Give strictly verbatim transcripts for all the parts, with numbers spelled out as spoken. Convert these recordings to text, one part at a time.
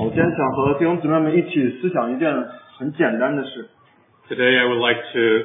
我今天想和弟兄姊妹们一起思想一件很简单的事。 Today I would like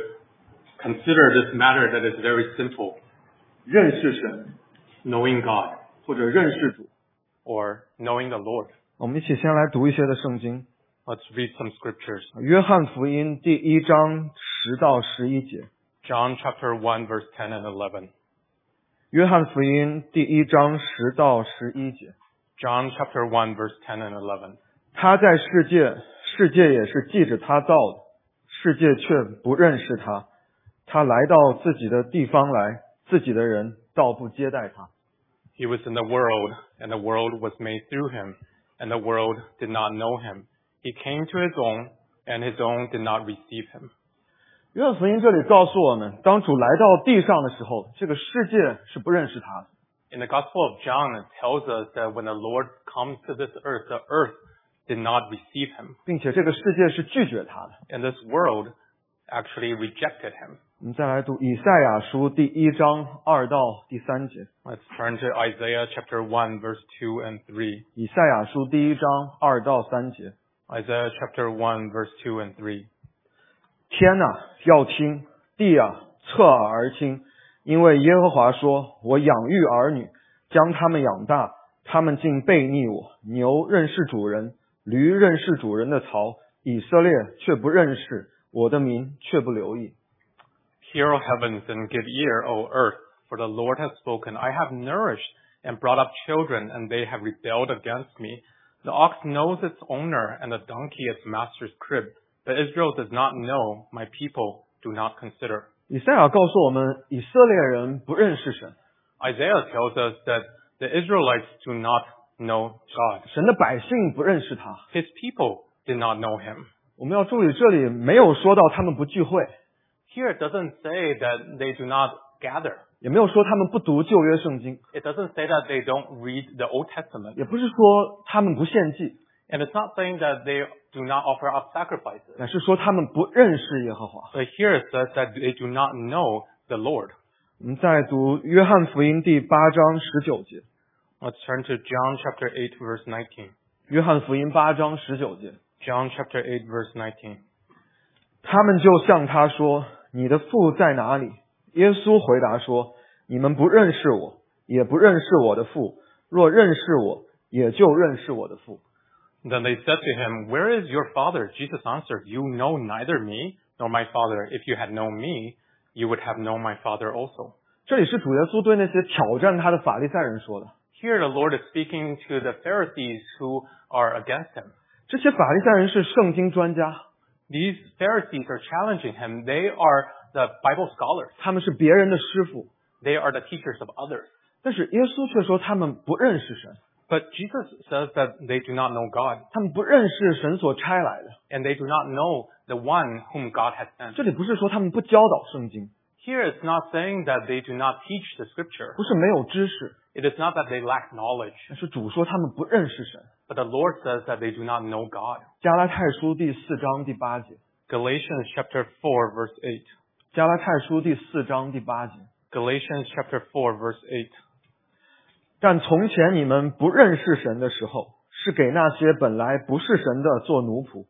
to consider this matter that is very simple. 认识神 Knowing God 或者认识主。 or knowing the Lord. 我们一起先来读一些的圣经。 Let's read some scriptures. 约翰福音第一章十到十一节。 John chapter one verse ten and eleven. 约翰福音第一章十到十一节。 John chapter one verse ten and eleven. 他在世界，世界也是记着他造的，世界却不认识他。他来到自己的地方来，自己的人倒不接待他。 He was in the world, and the world was made through him, and the world did not know him. He came to his own, and his own did not receive him. 约翰福音这里告诉我们，当主来到地上的时候，这个世界是不认识他的。 In the Gospel of John, it tells us that when the Lord comes to this earth, the earth did not receive him. 并且这个世界是拒绝他的。 And this world actually rejected him. 我们再来读以赛亚书第一章二到第三节。 Let's turn to Isaiah chapter one verse two and three. 以赛亚书第一章二到三节。 Isaiah chapter one verse two and three. 天啊，要听；地啊，侧耳而听。因为耶和华说，我养育儿女，将他们养大，他们竟背逆我。牛认识主人，驴认识主人的槽，以色列却不认识，我的民却不留意。 Hear, O heavens, and give ear, O earth, for the Lord has spoken. I have nourished and brought up children, and they have rebelled against me. The ox knows its owner, and the donkey its master's crib. But Israel does not know, my people do not consider. 以赛亚告诉我们，以色列人不认识神。 Isaiah tells us that the Israelites do not know God. 神的百姓不认识他。 His people did not know him. 我们要注意，这里没有说到他们不聚会， Here it doesn't say that they do not gather. 也没有说他们不读旧约圣经， It doesn't say that they don't read the Old Testament. 也不是说他们不献祭， And it's not saying that they do not offer up sacrifices. 乃是说他们不认识耶和华。 But here it says that they do not know the Lord. 我们再读约翰福音第八章十九节。 Let's turn to John chapter eight verse nineteen. 约翰福音八章十九节。 John chapter eight verse nineteen. 他们就向他说，你的父在哪里？耶稣回答说，你们不认识我，也不认识我的父。若认识我，也就认识我的父。 Then they said to him, Where is your father? Jesus answered, You know neither me nor my father. If you had known me, you would have known my father also. 这里是主耶稣对那些挑战他的法利赛人说的。 Here the Lord is speaking to the Pharisees who are against him. 这些法利赛人是圣经专家， These Pharisees are challenging him. They are the Bible scholars. 他们是别人的师傅， They are the teachers of others. 但是耶稣却说他们不认识神， But Jesus says that they do not know God, 他们不认识神所差来的。 and they do not know the one whom God has sent. 这里不是说他们不教导圣经， Here it's not saying that they do not teach the scripture. 不是没有知识， It is not that they lack knowledge. 但是主说他们不认识神。 But the Lord says that they do not know God. 加拉太书第四章第八节。 Galatians chapter four verse eight. 加拉太书第四章第八节。 Galatians chapter four verse eight. 但从前你们不认识神的时候，是给那些本来不是神的做奴仆。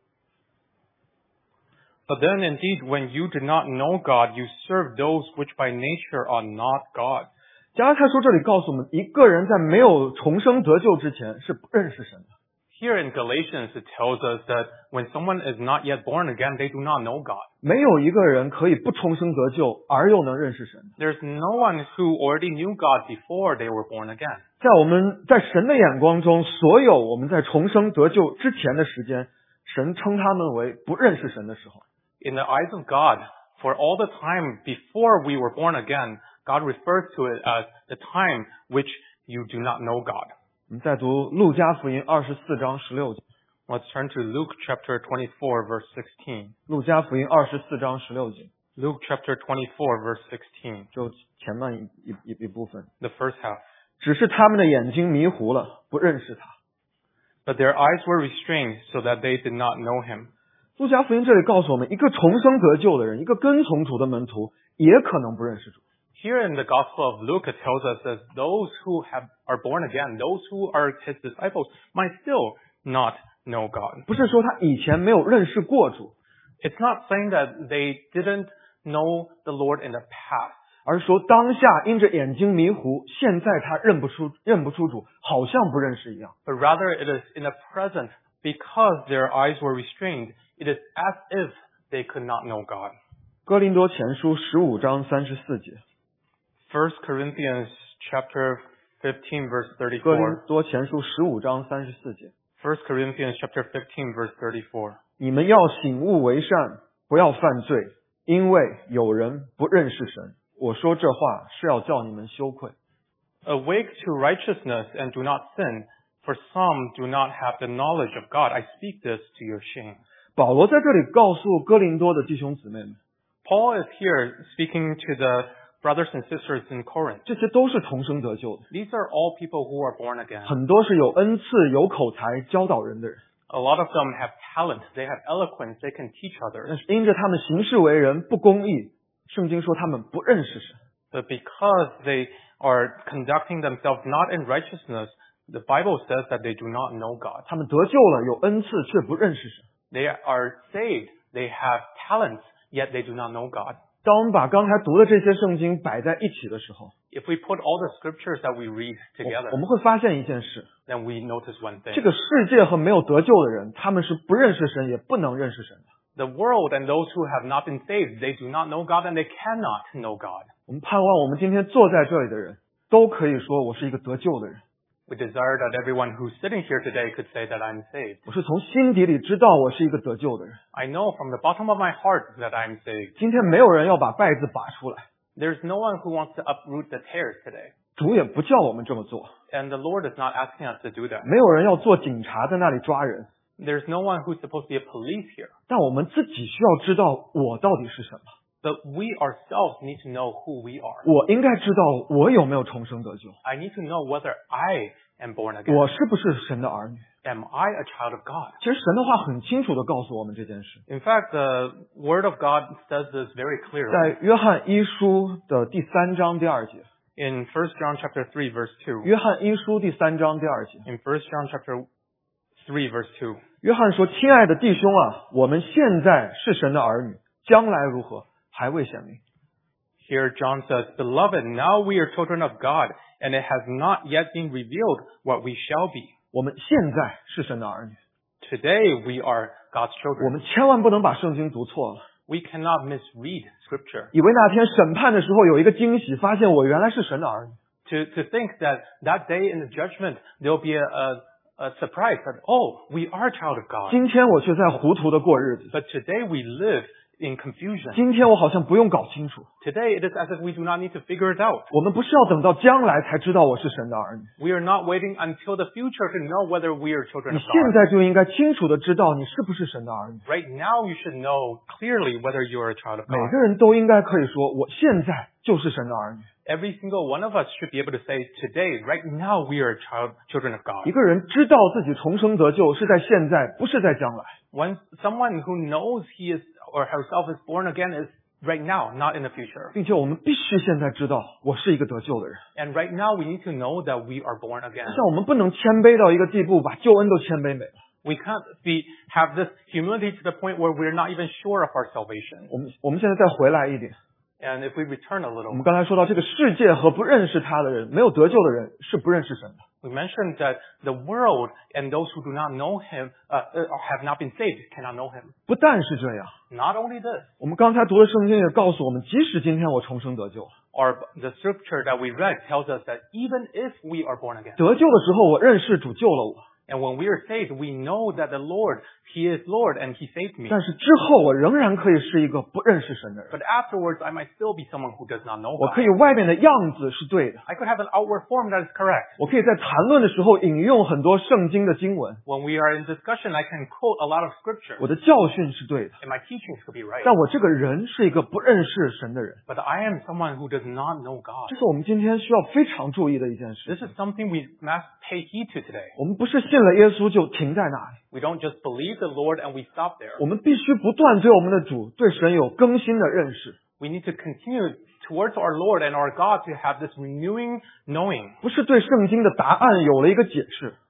But then indeed, when you did not know God, you served those which by nature are not God. 加拉太书这里告诉我们，一个人在没有重生得救之前是不认识神的。 Here in Galatians, it tells us that when someone is not yet born again, they do not know God. 没有一个人可以不重生得救而又能认识神的。 There's no one who already knew God before they were born again. 在我们在神的眼光中，所有我们在重生得救之前的时间，神称他们为不认识神的时候。 In the eyes of God, for all the time before we were born again, God refers to it as the time which you do not know God. 我们再读路加福音二十四章十六节。 Let's turn to Luke chapter twenty-four verse sixteen. 路加福音二十四章十六节， Luke chapter twenty-four verse sixteen. 就前面一一一一部分。 The first half. 只是他们的眼睛迷糊了，不认识他。 But their eyes were restrained so that they did not know him. 路加福音这里告诉我们，一个重生得救的人，一个跟从主的门徒，也可能不认识主。 Here in the Gospel of Luke, it tells us that those who have, are born again, those who are his disciples, might still not know God. 不是说他以前没有认识过主， It's not saying that they didn't know the Lord in the past, 而是说当下因着眼睛迷糊，现在他认不出认不出主，好像不认识一样。 but rather it is in the present because their eyes were restrained. It is as if they could not know God. 哥林多前书十五章三十四节， First Corinthians chapter fifteen verse 哥林 thirty-four. 多前书十五章三十四节， First Corinthians chapter fifteen verse thirty-four. 你们要醒悟为善，不要犯罪，因为有人不认识神。我说这话是要叫你们羞愧。 Awake to righteousness and do not sin, for some do not have the knowledge of God. I speak this to your shame. 保罗在这里告诉哥林多的弟兄姊妹们， Paul is here speaking to the brothers and sisters in Corinth. 这些都是重生得救的， These are all people who are born again. 很多是有恩赐、有口才、教导人的人， A lot of them have talent. They have eloquence. They can teach 但 others. 是因着他们行事为人不公义，圣经说他们不认识神。 But because they are conducting themselves not in righteousness, the Bible says that they do not know God. 他们得救了，有恩赐，却不认识神。 They are saved. They have talents, yet they do not know God. 当我们把刚才读的这些圣经摆在一起的时候， If we put all the scriptures that we read 我 together, 我们会发现一件事， then we notice one thing. 这个世界和没有得救的人，他们是不认识神，也不能认识神的。 The world and those who have not been saved, they do not know God and they cannot know God. 我们盼望我们今天坐在这里的人，都可以说我是一个得救的人， We desire that everyone who's sitting here today could say that I'm saved. 我是从心底里知道我是一个得救的人。 I know from the bottom of my heart that I'm saved. 今天没有人要把稗子拔出来， There's no one who wants to uproot the tares today. 主也不叫我们这么做。 And the Lord is not asking us to do that. 没有人要做警察在那里抓人， There's no one who's supposed to be a police here. 但我们自己需要知道我到底是什么。 But we ourselves need to know who we are. 我应该知道我有没有重生得救， I need to know whether I am born again. 我是不是神的儿女。 Am I a child of God? 其实神的话很清楚地告诉我们这件事， In fact, the Word of God says this very clearly. 在约翰一书的第三章第二节。 In First John chapter three verse two. 约翰一书第三章第二节， In First John chapter three verse two. 约翰说：“亲爱的弟兄啊，我们现在是神的儿女，将来如何还未显明。 Here John says, Beloved, now we are children of God, and it has not yet been revealed what we shall be. 我们现在是神的儿女， Today we are God's 我 children. 们千万不能把圣经读错了， We cannot misread Scripture. 以为那天审判的时候有一个惊喜，发现我原来是神的儿女。 To, to think that that day in the judgment, there will be a, a, a surprise that, oh, we are a child of God. 今天我却在糊涂的过日子， But today we live in confusion. 今天我好像不用搞清楚。 Today it is as if we do not need to figure it out. 我们不是要等到将来才知道我是神的儿女， We are not waiting until the future to know whether we are children 你 of 现 God. 在就应该清楚的知道你是不是神的儿女。 Right now you should know clearly whether you are a child of 每 God. 个人都应该可以说，我现在就是神的儿女。 Every single one of us should be able to say, today, right now, we are child, children of God. 一个人知道自己重生得救是在现在，不是在将来。 When someone who knows he is or herself is born again is right now, not in the future. 并且我们必须现在知道，我是一个得救的人。 And right now, we need to know that we are born again. 像我们不能谦卑到一个地步，把救恩都谦卑没了。 We can't be have this humility to the point where we're not even sure of our salvation. 我们我们现在再回来一点， And if we return a 我 little, 们刚才说到这个世界和不认识他的人，没有得救的人是不认识神的。 we mentioned that the world and those who do not know Him, uh, uh, have not been saved, cannot know Him. 不但是这样， Not only this, 我们刚才读的圣经也告诉我们，即使今天我重生得救了， or the scripture that we read tells us that even if we are born again, 得救的时候我认识主救了我， and when we are saved, we know that the Lord, He is Lord and He saved me. 但是之后我仍然可以是一个不认识神的人。 But afterwards, I might still be someone who does not know 我 God. 可以外面的样子是对的， I could have an outward form that is correct. 我可以在谈论的时候引用很多圣经的经文， When we are in discussion, I can quote a lot of scripture, 我的教训是对的， and my teachings could be right. 但我这个人是一个不认识神的人。 But I am someone who does not know God. 这是我们今天需要非常注意的一件事 This。is something we must pay heed to today. 我们不是信了耶稣就停在那里， We don't just believe the Lord and we stop there. 我们必须不断对我们的主、对神有更新的认识， We need to continue towards our Lord and our God to have this renewing knowing. 不是对圣经的答案有了一个解释，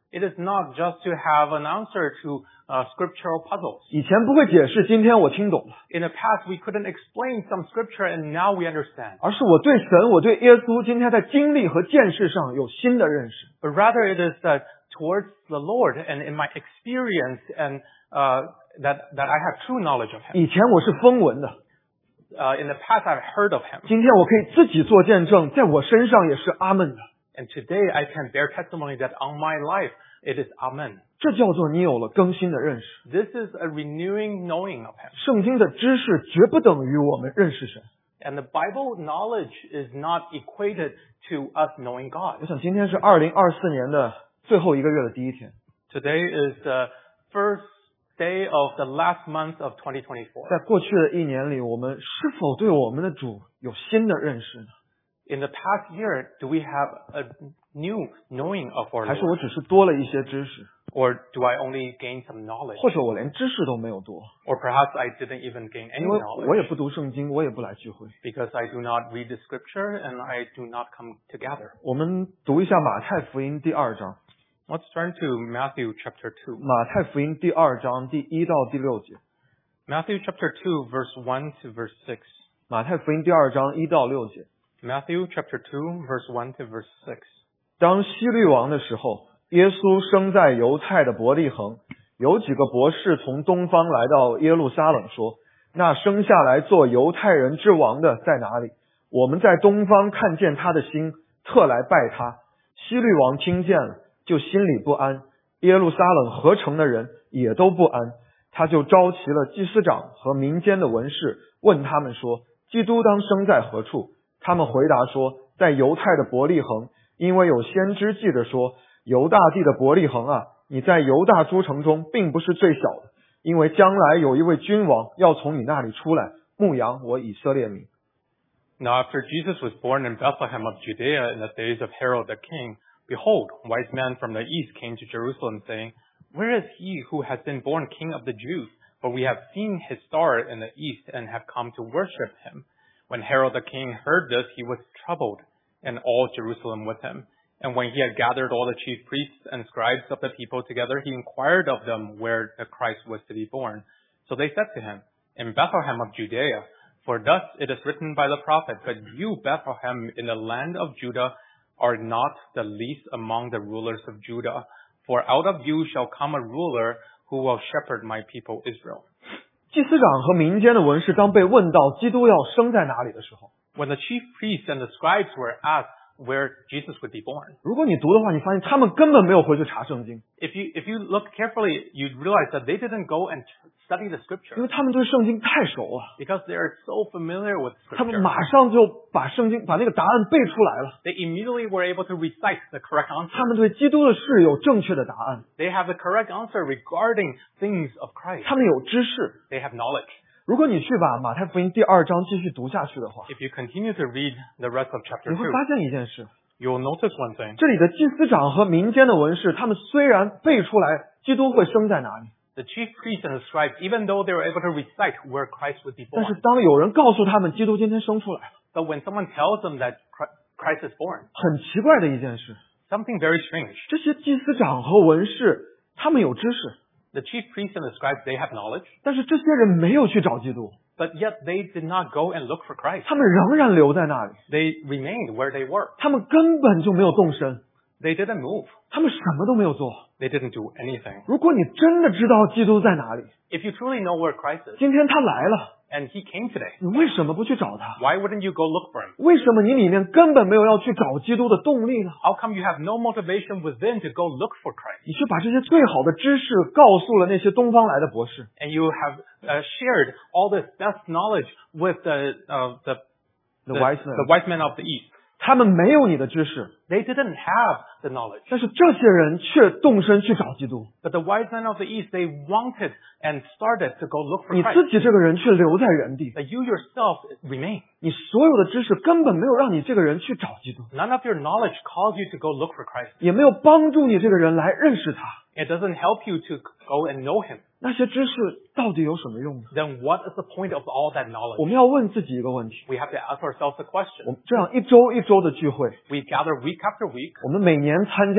It is not just to have an answer to uh, scriptural puzzles. 以前不会解释，今天我听懂了。 In the past, we couldn't explain some scripture, and now we understand. 而是我对神，我对耶稣，今天在经历和见识上有新的认识。 But rather, it is that towards the Lord and in my experience, and uh, that that I have true knowledge of Him. 以前我是风闻的， Uh, in the past, I've heard of Him, 今天我可以自己做见证，在我身上也是阿门的。 and today I can bear testimony that on my life it is Amen. 这叫做你有了更新的认识。 This is a renewing knowing of Him. 圣经的知识绝不等于我们认识神。 And the Bible knowledge is not equated to us knowing 我 God. 想今天是二零二四年的最后一个月的第一天， Today is the first day of the last month of twenty twenty-four. 在过去的一年里，我们是否对我们的主有新的认识呢？ In the past year, do we have a new knowing of our 还是我 Lord? 只是多了一些知识， Or do I only gain some knowledge? 或者我连知识都没有多？ Or perhaps I didn't even gain any 因为我也 knowledge 不读圣经，我也不来聚会。 because I do not read the scripture and I do not come together. 我们读一下马太福音第二章。 Let's turn to Matthew chapter two. 马太福音第二章第一到第六节。 Matthew chapter two, verse one to verse six. 马太福音第二章一到六节。 Matthew chapter two, verse one to verse six. 当希律王的时候，耶稣生在犹太的伯利恒，有几个博士从东方来到耶路撒冷，说：“那生下来做犹太人之王的在哪里？我们在东方看见他的星，特来拜他。”希律王听见了，就心里不安，耶路撒冷合城的人也都不安。他就召集了祭司长和民间的文士，问他们说：“基督当生在何处？”他们回答说：“在犹太的伯利恒，因为有先知记着说，犹大地的伯利恒啊，你在犹大诸城中并不是最小的，因为将来有一位君王要从你那里出来，牧养我以色列民。” Now after Jesus was born in Bethlehem of Judea in the days of Herod the king, behold, wise men from the east came to Jerusalem, saying, Where is he who has been born king of the Jews? For we have seen his star in the east and have come to worship him. When Herod the king heard this, he was troubled, and all Jerusalem with him. And when he had gathered all the chief priests and scribes of the people together, he inquired of them where the Christ was to be born. So they said to him, In Bethlehem of Judea, for thus it is written by the prophet, But you, Bethlehem, in the land of Judah, are not the least among the rulers of Judah. For out of you shall come a ruler who will shepherd my people Israel. 祭司长和民间的文士当被问到基督要生在哪里的时候， When the chief priests and the scribes were asked where Jesus would be born, 如果你读的话，你发现他们根本没有回去查圣经， if you if you look carefully, you'd realize that they didn't go and study the 因 scripture 为他们对圣经太熟了， because they are so familiar with 他们 scripture. 马上就把圣经把那个答案背出来了。 They immediately were able to recite the correct 他 answer. 们对基督的事有正确的答案， They have the correct answer regarding things of Christ. 他们有知识。 They have knowledge. 如果你去把马太福音第二章继续读下去的话， If you continue to read the rest of chapter 你会 two, 发现一件事， you'll notice one thing. 这里的祭司长和民间的文士，他们虽然背出来基督会生在哪里， The chief priests and the scribes, even though they were able to recite where Christ would be 但是 born, 当有人告诉他们基督今天生出来了， but when someone tells them that Christ is born, 很奇怪的一件事， something very strange. 这些祭司长和文士他们有知识， The chief priests and the scribes, they have knowledge, 但是这些人没有去找基督， but yet they did not go and look for Christ. 他们仍然留在那里， They remained where they were. 他们根本就没有动身， They didn't move. 他们什么都没有做。 They didn't do anything. 如果你真的知道基督在哪里， If you truly know where Christ is, 今天他来了， and he came today, 你为什么不去找他？ why wouldn't you go look for him? 为什么你里面根本没有要去找基督的动力呢？ How come you have no motivation within to go look for Christ? 你却把这些最好的知识告诉了那些东方来的博士， And you have uh, shared all this best knowledge with the, uh, the, The the, wise men. the wise men of the East. 他们没有你的知识， They didn't have the knowledge. 但是这些人却动身去找基督。 But the wise men of the East, they wanted and started to go look for 你 Christ. 自己这个人却留在原地， That you yourself remain. 你所有的知识根本没有让你这个人去找基督， None of your knowledge calls you to go look for Christ. 也没有帮助你这个人来认识他。 It doesn't help you to go and know Him. 那些知识到底有什么用呢？ Then what is the point of all that 我 knowledge? 们要问自己一个问题： We have to ask ourselves the 我 question. 们这样一周一周的聚会， We gather week after week. 我们每年参加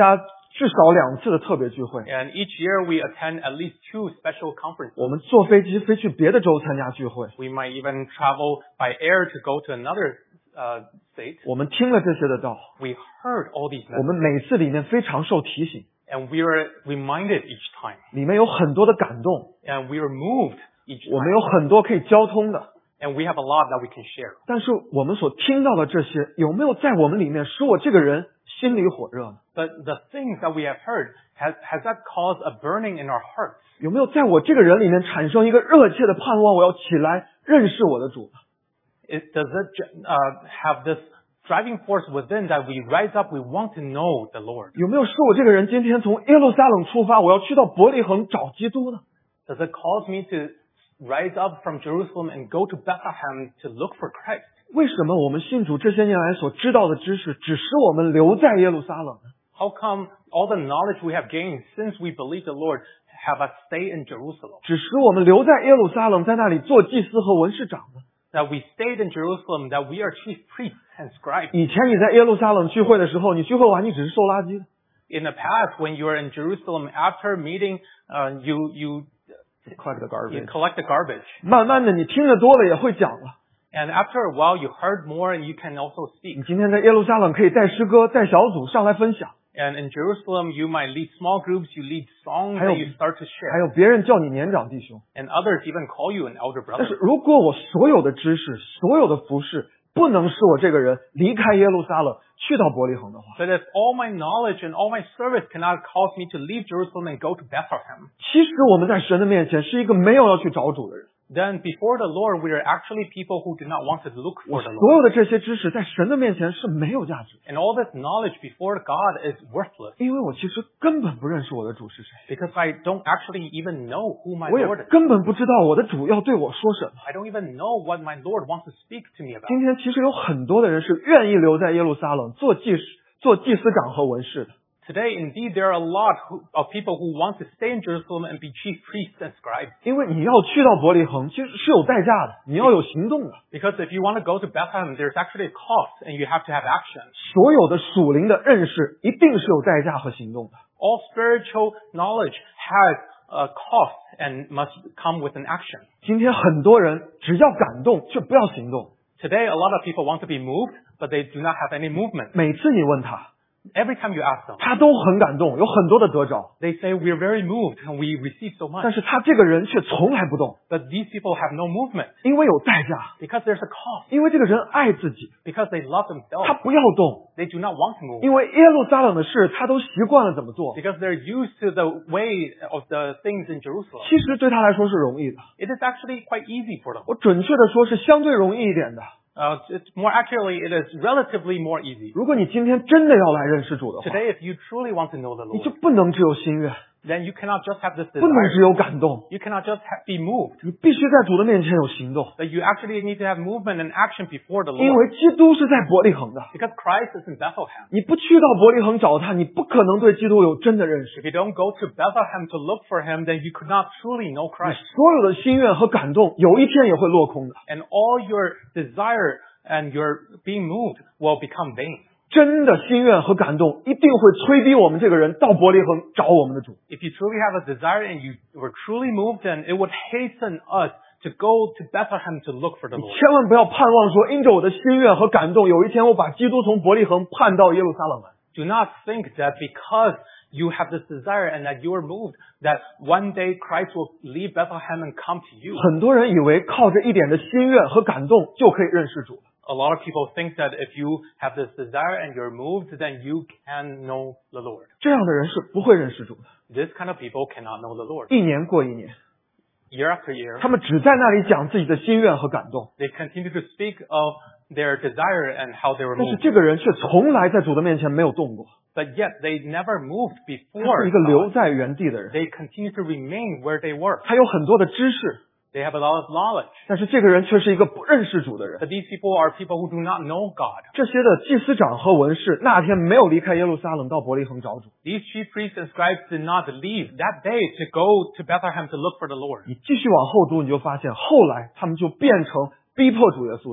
至少两次的特别聚会。 And each year we attend at least two special conferences. 我们坐飞机飞去别的州参加聚会。 We might even travel by air to go to another uh, state. 我们听了这些的道， We heard all these 我们 messages, 每次里面非常受提醒， and we were reminded each time, 里面有很多的感动， and we were moved each 我们 time, 有很多可以交通的。 and we have a lot that we can share. 但是我们所听到的这些，有没有在我们里面使我这个人心里火热呢？ But the things that we have heard, has, has that caused a burning in our hearts? 有没有在我这个人里面产生一个热切的盼望，我要起来认识我的主呢？ It, does it uh, have this driving force within that we rise up, we want to know the Lord? 有没有使我这个人今天从耶路撒冷出发，我要去到伯利恒找基督呢？ Does it cause me to rise up from Jerusalem and go to Bethlehem to look for Christ? 为什么我们信主这些年来所知道的知识，只使我们留在耶路撒冷呢？ How come all the knowledge we have gained since we believe the Lord have us stay in Jerusalem? 只使我们留在耶路撒冷，在那里做祭司和文士长呢？ That we stayed in Jerusalem, that we are chief priests and scribes. 以前你在耶路撒冷聚会的时候，你聚会完你只是收垃圾的。 In the past, when you were in Jerusalem, after meeting, uh, you, you, collect the you garbage. collect the garbage. 慢慢的，你听得多了也会讲了。 And after a while, you heard more and you can also 你 speak. 今天在耶路撒冷可以带诗歌、带小组上来分享， And in Jerusalem, you might lead small groups, you lead songs 还有- that you start to 还 share. 有别人叫你年长弟兄。 And others even call you an elder 但是 brother. 如果我所有的知识、所有的服饰不能使我这个人离开耶路撒冷去到伯利恒的话， But if all my knowledge and all my service cannot cause me to leave Jerusalem and go to Bethlehem, 其实我们在神的面前是一个没有要去找主的人。 then before the Lord, we are actually people who do not want to look 我 for the 所 Lord. 有的这些知识在神的面前是没有价值的， And all this knowledge before God is worthless 因为我其实根本不认识我的主是谁， because I don't actually even know who my 我也 Lord is. 根本不知道我的主要对我说什么。 I don't even know what my Lord wants to speak to me about. 今天其实有很多的人是愿意留在耶路撒冷做祭司、做祭司长和文士的， Today, indeed, there are a lot who, of people who want to stay in Jerusalem and be chief priests and scribes. 因为你要去到伯利恒，其实是有代价的，你要有行动的。 Because if you want to go to Bethlehem, there's actually a cost and you have to have action. 所有的属灵的认识一定是有代价和行动的。 All spiritual knowledge has a cost and must come with an action. 今天很多人只要感动，却不要行动。 Today, a lot of people want to be moved, but they do not have any movement. 每次你问他， Every time you ask them, 他都很感动，有很多的得着， they say, we're very moved and we receive so 但 much. 是他这个人却从来不动， But these people have no movement 因为有代价， because there's a cost, 因为这个人爱自己， because they love 他 themselves. 不要动， They do not want to move 因为耶路撒冷的事他都习惯了怎么做， because they're used to the way of the things in Jerusalem. 其实对他来说是容易的。 It is actually quite easy for them. 我准确的说是相对容易一点的。 Uh, it's more accurately, it is relatively more easy. 如果你今天真的要来认识主的话， Today, if you truly want to know the 你就 Lord, 不能只有心愿， then you cannot just have this 不能只 desire. 有感动， You cannot just ha- be moved. 你必须在主的面前有行动， But you actually need to have movement and action before the 因 Lord. 为基督是在伯利恒的。 Because Christ is in Bethlehem. 你不去到伯利恒找他，你不可能对基督有真的认识。 If you don't go to Bethlehem to look for him, then you could not truly know 你 Christ. 所有的心愿和感动，有一天也会落空的。 And all your desire and your being moved will become vain. 真的心愿和感动一定会催逼我们这个人到伯利恒找我们的主。 If you truly have a desire and you were truly moved, then it would hasten us to go to Bethlehem to look for the 你 Lord. 千万不要盼望说，因着我的心愿和感动，有一天我把基督从伯利恒盼到耶路撒冷来。 Do not think that because you have this desire and that you are moved, that one day Christ will leave Bethlehem and come to you. 很多人以为靠着一点的心愿和感动就可以认识主了。 A lot of people think that if you have this desire and you're moved, then you can know the Lord. 这样的人是不会认识主的。 This kind of people cannot know the Lord. 一年过一年， Year after year, 他们只在那里讲自己的心愿和感动， they continue to speak of their desire and how they were 但是 moved. 这个人却从来在主的面前没有动过， But yet they never moved 他 before 是一个留 God. 在原地的人。 They continue to remain where they were. 他有很多的知识， They have a lot of knowledge. 但是这个人却是一个不认识主的人。 But these people are people who do not know God. 这些的祭司长和文士那天没有离开耶路撒冷到伯利恒找主。 These chief priests and scribes did not leave that day to go to Bethlehem to look for the Lord. 你继续往后读，你就发现后来他们就变成逼迫主耶稣的人。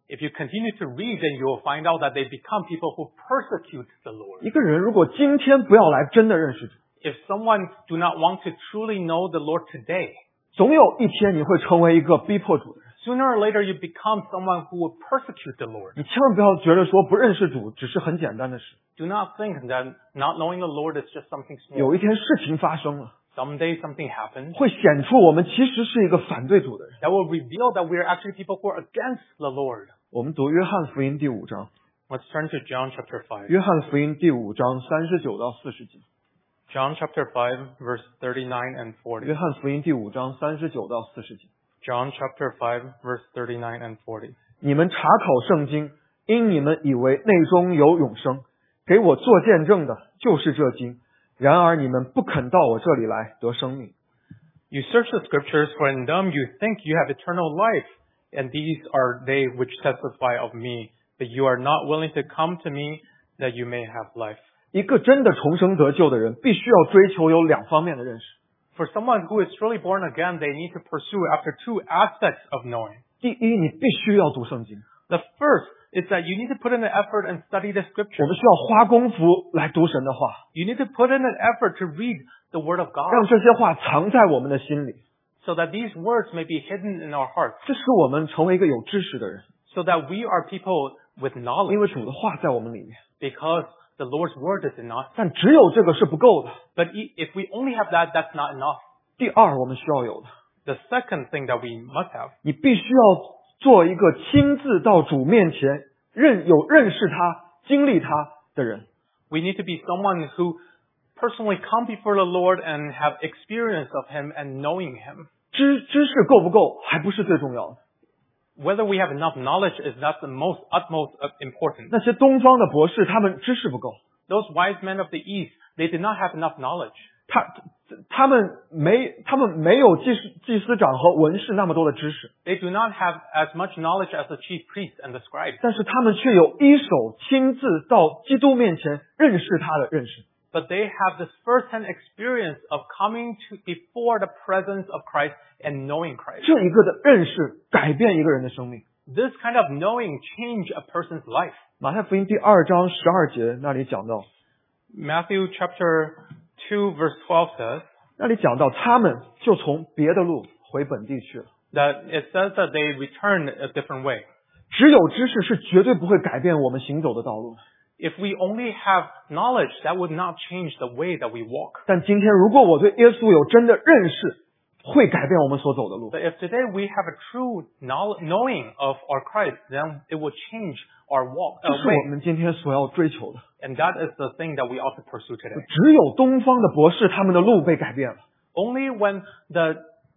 If you continue to read, then you will find out that they become people who persecute the Lord. 一个人如果今天不要来真的认识主， If someone do not want to truly know the Lord today, 总有一天你会成为一个逼迫主的人。 sooner or later you become someone who will persecute the Lord. 你千万不要觉得说不认识主只是很简单的事， Do not think that not knowing the Lord is just something small. 有一天事情发生了， Someday something happens 会显出我们其实是一个反对主的人。 that will reveal that we are actually people who are against the Lord. 我们读约翰福音第五章， Let's turn to John chapter five. 约翰福音第五章三十九到四十节。 John chapter five, verse thirty-nine and 约 forty. 翰福音第五章三十九到四十节。 John chapter five, verse thirty-nine and forty. 你们查考圣经，因你们以为内中有永生，给我做见证的就是这经。然而你们不肯到我这里来得生命。 You search the scriptures, for in them you think you have eternal life, and these are they which testify of me, but you are not willing to come to me that you may have life. 一个真的重生得救的人，必须要追求有两方面的认识。 For someone who is truly born again, they need to pursue after two aspects of knowing. 第一，你必须要读圣经， The first is that you need to put in the effort and study the 我 scriptures. 们需要花功夫来读神的话， You need to put in an effort to read the word of 让 God 这些话藏在我们的心里， so that these words may be hidden in our hearts, 这使我们成为一个有知识的人， so that we are people with 因 knowledge, 为主的话在我们里面。 because the Lord's word is in us. 但只有这个是不够的。 But i- if we only have that, that's not enough. 第二，我们需要有的， The second thing that we must have, 你必须要做一个亲自到主面前认有认识他、经历他的人。 we need to be someone who personally come before the Lord and have experience of Him and knowing Him. 知知识够不够，还不是最重要的。 Whether we have enough knowledge is not the most utmost uh, important. 那些东方的博士，他们知识不够， Those wise men of the East, they did not have enough knowledge. 他他们没他们没有祭司祭司长和文士那么多的知识， They do not have as much knowledge as the chief priests and the scribes. 但是他们却有一手亲自到基督面前认识他的认识。 But they have this first-hand experience of coming to before the presence of Christ and knowing Christ. 这一个的认识改变一个人的生命。 This kind of knowing change a person's life. 马太福音第二章十二节那里讲到， Matthew chapter two verse twelve says 那里讲到他们就从别的路回本地去了。 that it says that they returned a different way. 只有知识是绝对不会改变我们行走的道路。 If we only have knowledge, that would not change the way that we walk. 但今天如果我对耶稣有真的认识，会改变我们所走的路。 But if today we have a true knowl- knowing of our Christ, then it will change our walk 这 uh, 是我 way. 们今天所要追求的。 And that is the thing that we ought to pursue today. 只有东方的博士他们的路被改变了。 Only when the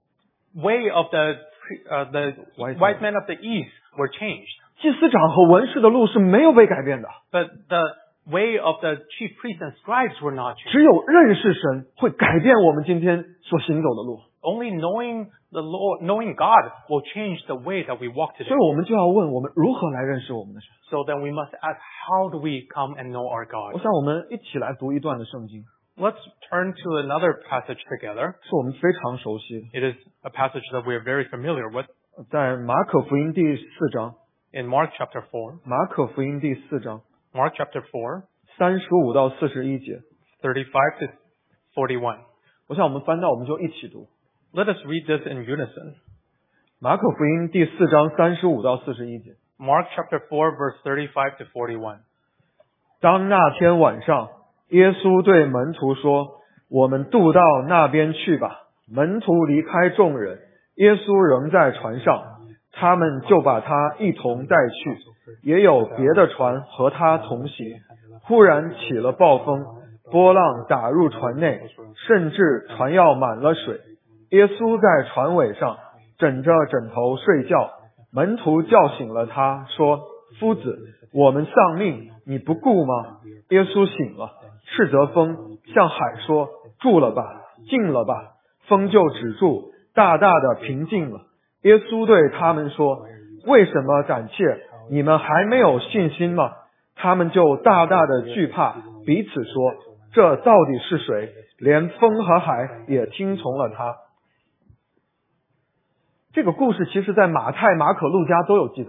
way of the uh, the Wise wise men. men of the East were changed, 祭司长和文士的路是没有被改变的， but the way of the chief priests and scribes were not changed. 只有认识神会改变我们今天所行走的路。 Only knowing the Lord, knowing God, will change the way that we walk today. 所以我们就要问，我们如何来认识我们的神？ So then we must ask, how do we come and know our 我 God? 想我们一起来读一段的圣经， Let's turn to another passage together. 是我们非常熟悉的， It is a passage that we are very familiar with 在马可福音第四章， in Mark chapter four. 马可福音第四章 Mark chapter four, 三十五到四十一节。 thirty-five to forty-one. 我想我们翻到，我们就一起读 Let us read this in unison. 马可福音第四章三十五到四十一节。 Mark chapter four, verse thirty-five to forty-one. 当那天晚上，耶稣对门徒说：“我们渡到那边去吧。”门徒离开众人，耶稣仍在船上，他们就把他一同带去。也有别的船和他同行。忽然起了暴风，波浪打入船内，甚至船要满了水。耶稣在船尾上枕着枕头睡觉，门徒叫醒了他，说：“夫子，我们丧命，你不顾吗？”耶稣醒了，斥责风，向海说：“住了吧，静了吧。”风就止住，大大的平静了。耶稣对他们说：“为什么胆怯？你们还没有信心吗？”他们就大大的惧怕，彼此说：“这到底是谁？连风和海也听从了他。”这个故事其实在马太、马可、路加都有记载。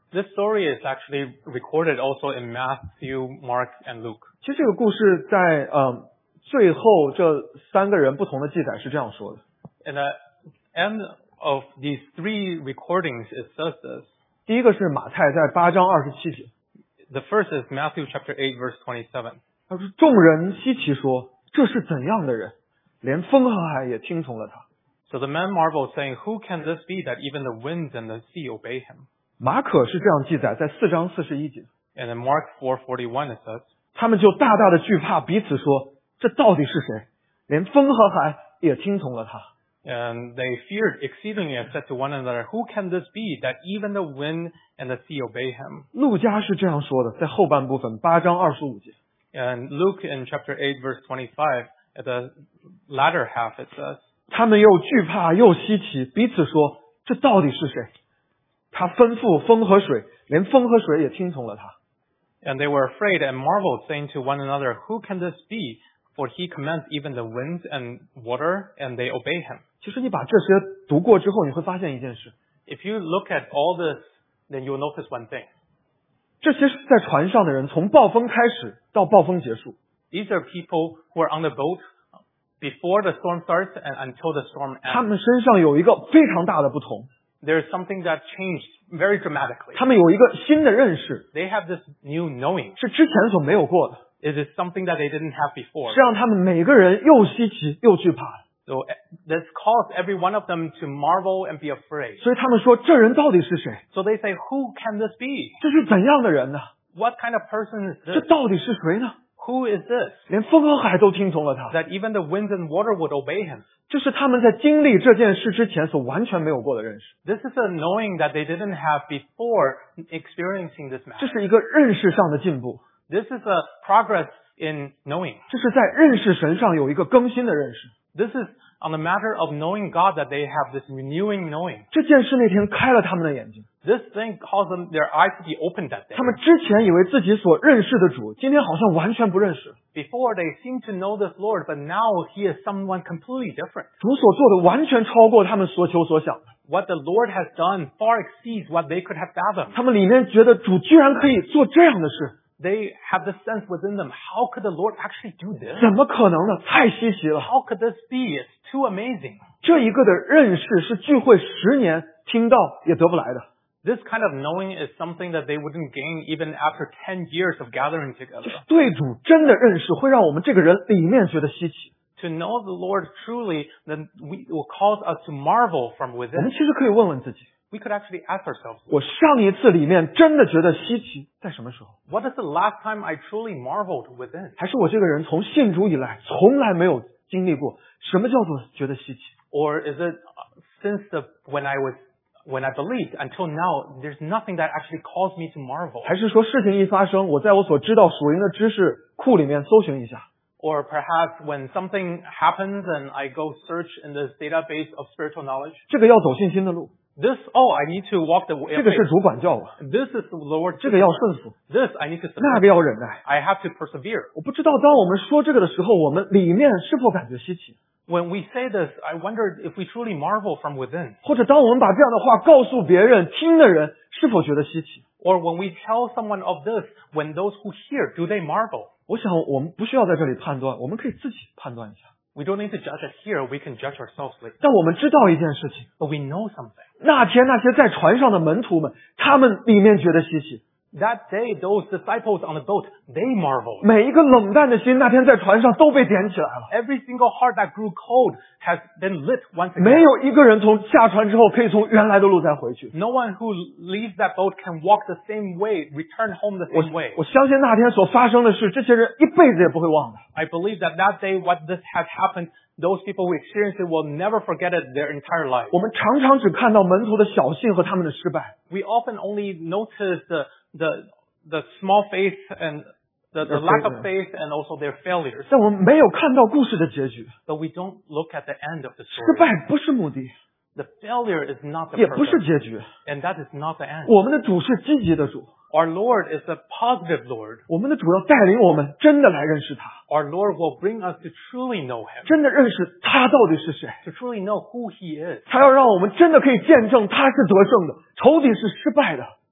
This story is actually recorded also in Matthew, Mark, and Luke. 其实这个故事在嗯最后这三个人不同的记载是这样说的。 In the end of these three recordings, it says this. 第一个是马太在八章二十七节， The first is Matthew chapter eight, verse twenty-seven. 他说众人稀奇说这是怎样的人，连风和海也听从了他。 So the men marveled, saying, Who can this be that even the winds and the sea obey him? 马可是这样记载，在四章四十一节， And in Mark four forty-one it says, 他们就大大的惧怕，彼此说这到底是谁？连风和海也听从了他。 And they feared exceedingly and said to one another, Who can this be that even the wind and the sea obey him? 路加是这样说的，在后半部分八章二十五节， And Luke in chapter eight, verse twenty-five, at the latter half it says, 他们又惧怕又稀奇，彼此说这到底是谁？他吩咐风和水，连风和水也听从了他。 And they were afraid and marveled, saying to one another, Who can this be? For he commands even the winds and water, and they obey him. 其实你把这些读过之后，你会发现一件事， If you look at all this, then you'll notice one thing. 这些是在船上的人，从暴风开始到暴风结束， These are people who are on the boat before the storm starts and until the storm 他 ends. 们身上有一个非常大的不同， There's something that changed very dramatically. 他们有一个新的认识， They have this new knowing. 是之前所没有过的， It is something that they didn't have before. 是让他们每个人又稀奇又惧怕的。 So this caused every one of them to marvel and be afraid. 所以他们说这人到底是谁？ So they say, Who can this be? 这是怎样的人呢？ What kind of person is 这 this? 到底是谁呢？ Who is this? 连风和海都听从了他， That even the winds and water would obey him. 这是他们在经历这件事之前所完全没有过的认识。 This is a knowing that they didn't have before experiencing this 这 matter. 是一个认识上的进步， This is a progress in knowing. 这是在认识神上有一个更新的认识。 This is on the matter of knowing God that they have this renewing knowing. 这件事那天开了他们的眼睛， This thing caused them their eyes to be opened that day. 他们之前以为自己所认识的主，今天好像完全不认识。 Before they seemed to know this Lord, but now He is someone completely different. 主所做的完全超过他们所求所想的， What the Lord has done far exceeds what they could have fathomed. 他们里面觉得主居然可以做这样的事， They have the sense within them. How could the Lord actually do this? 怎么可能呢？太稀奇了！ How could this be? It's too amazing. 这一个的认识是聚会十年听到也得不来的。 This kind of knowing is something that they wouldn't gain even after ten years of gathering 就 together. 是对主真的认识，会让我们这个人里面觉得稀奇。 To know the Lord truly, then we, it will cause us to marvel from 我们 within. 其实可以问问自己， We could actually ask ourselves, 我上一次里面真的觉得稀奇在什么时候？ what is the last time I truly marveled within? 还是我这个人从信主以来从来没有经历过什么叫做觉得稀奇？ Or is it uh, since the, when I was, when I believed until now, there's nothing that actually caused me to marvel? 还是说事情一发生，我在我所知道属灵的知识库里面搜寻一下， Or perhaps when something happens and I go search in this database of spiritual knowledge, 这个要走信心的路， this, oh, I need to walk the way 这 of 个是 faith. 主管教我， This is the Lord. 这个要顺服， This I need to 那 submit. 个要忍耐。 I have to persevere. 我不知道当我们说这个的时候，我们里面是否感觉稀奇？ When we say this, I wonder if we truly marvel from within. 或者当我们把这样的话告诉别人，听的人是否觉得稀奇？ Or when we tell someone of this, when those who hear, do they marvel? 我想我们不需要在这里判断，我们可以自己判断一下。 We don't need to judge it here. We can judge ourselves later. 但我们知道一件事情， But we know something. 那天那些在船上的门徒们，他们里面觉得稀奇。 That day, those disciples on the boat, they marveled. 每一个冷淡的心，那天在船上都被点起来了。 Every single heart that grew cold has been lit once 没 again. 有一个人从下船之后可以从原来的路再回去。 No one who leaves that boat can walk the same way, return home the 我 same way. 我相信那天所发生的事，这些人一辈子也不会忘的。 I believe that that day, what this has happened, those people who experienced it will never forget it their entire life. 我们常常只看到门徒的小信和他们的失败， We often only notice the the the small faith and the, the Their lack of failure. faith and also their failures. 但我们没有看到故事的结局。 But we don't look at the end of the 失 story. 败不是目的， The failure is not the 也不是 purpose. 结局。 And that is not the end. 我们的主是积极的主， Our Lord is a positive Lord. 我们的主要带领我们真的来认识他， Our Lord will bring us to truly know Him. 真的认识他到底是谁。 To truly know who He is. 他要让我们真的可以见证他是得胜的，仇敌是失败的。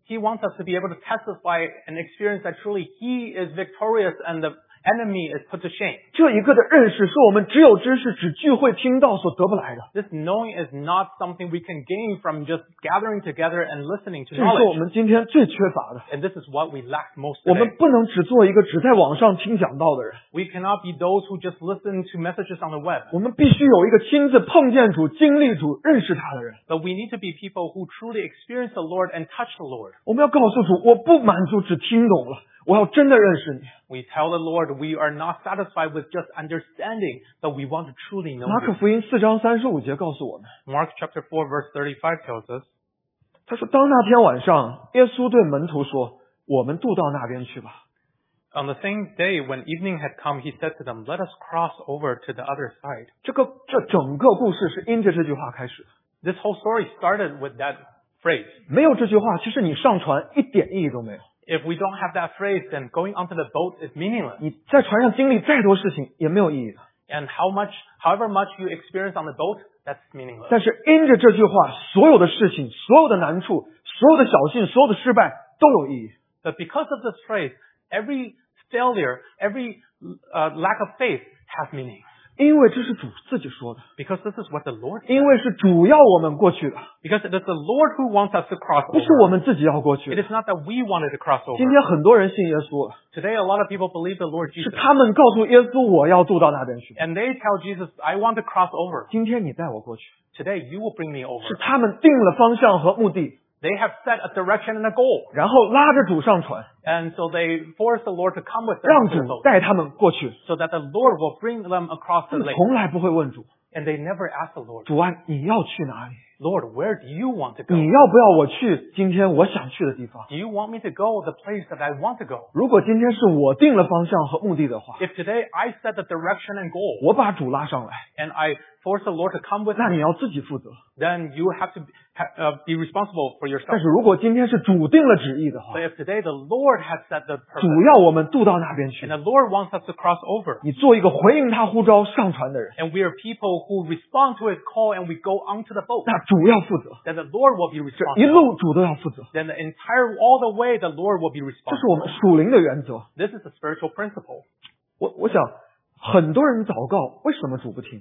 He wants us to be able to testify and experience that truly He is victorious and the enemy is put to shame. 这一个的认识是我们只有知识、只聚会听到所得不来的。 This knowing is not something we can gain from just gathering together and listening to 这是我 knowledge. 们今天最缺乏的。 And this is what we lack most 我们 today. 不能只做一个只在网上听讲道的人， We cannot be those who just listen to messages on the web. 我们必须有一个亲自碰见主、经历主、认识他的人。 But we need to be people who truly experience the Lord and touch the Lord. 我们要告诉主，我不满足只听懂了，我要真的认识你。 We tell the Lord we are not satisfied with just understanding, but we want to truly know 马可 Him. 福音四章三十五节告诉我们， Mark chapter four verse thirty-five tells us, 他说：“当那天晚上，耶稣对门徒说：‘我们渡到那边去吧。 On the same day when evening had come, He said to them, Let us cross over to the other side. ’ 这个这整个故事是因着这句话开始的。 This whole story started with that phrase. 没有这句话，其实你上船一点意义都没有。 If we don't have that phrase, then going onto the boat is meaningless. 你在船上经历再多事情也没有意义的。 And how much, however much you experience on the boat, that's meaningless. 但是因着这句话，所有的事情、所有的难处、所有的小幸、所有的失败都有意义。 But because of this phrase, every failure, every uh, lack of faith has meaning. 因为这是主自己说的， Because this is what the Lord said. 因为是主要我们过去的， Because it is the Lord who wants us to cross 不是 over. 我们自己要过去 It 的。 is not that we wanted to cross 今 over. 天很多人信耶稣了， Today, a lot of people believe the Lord 是 Jesus. 他们告诉耶稣我要渡到那边去。 And they tell Jesus, I want to cross over. 今天你带我过去， Today, you will bring me 是 over. 他们定了方向和目的， They have set a direction and a goal. 然后拉着主上船， And so they force the Lord to come with them 让 to the 主 boat. 带他们过去。 So that the Lord will bring them across 他 the 们 lake. 从来不会问主， And they never ask the Lord, 主啊，你要去哪里？ Lord, where do you want to go? 你要不要我去今天我想去的地方？ Do you want me to go the place that I want to go? 如果今天是我定了方向和目的的话， If today I set the direction and goal 我把主拉上来， and I force the Lord to come with 那 me, 你要自己负责。 then you have to ha- uh, be responsible for 但 yourself. 是如果今天是主定了旨意的话， But if today the Lord has set the 主 purpose 要我们渡到那边去 and，the Lord wants us to cross over, 你做一个回应他呼召上船的人， and we are people who respond to His call and we go onto the boat, 那主要负责， then the Lord will be 这一 responsible. 路主都要负责， Then the entire, all the way, the Lord will be 这是我 responsible. 们属灵的原则。 This is a spiritual principle. 我我想很多人祷告，为什么主不听？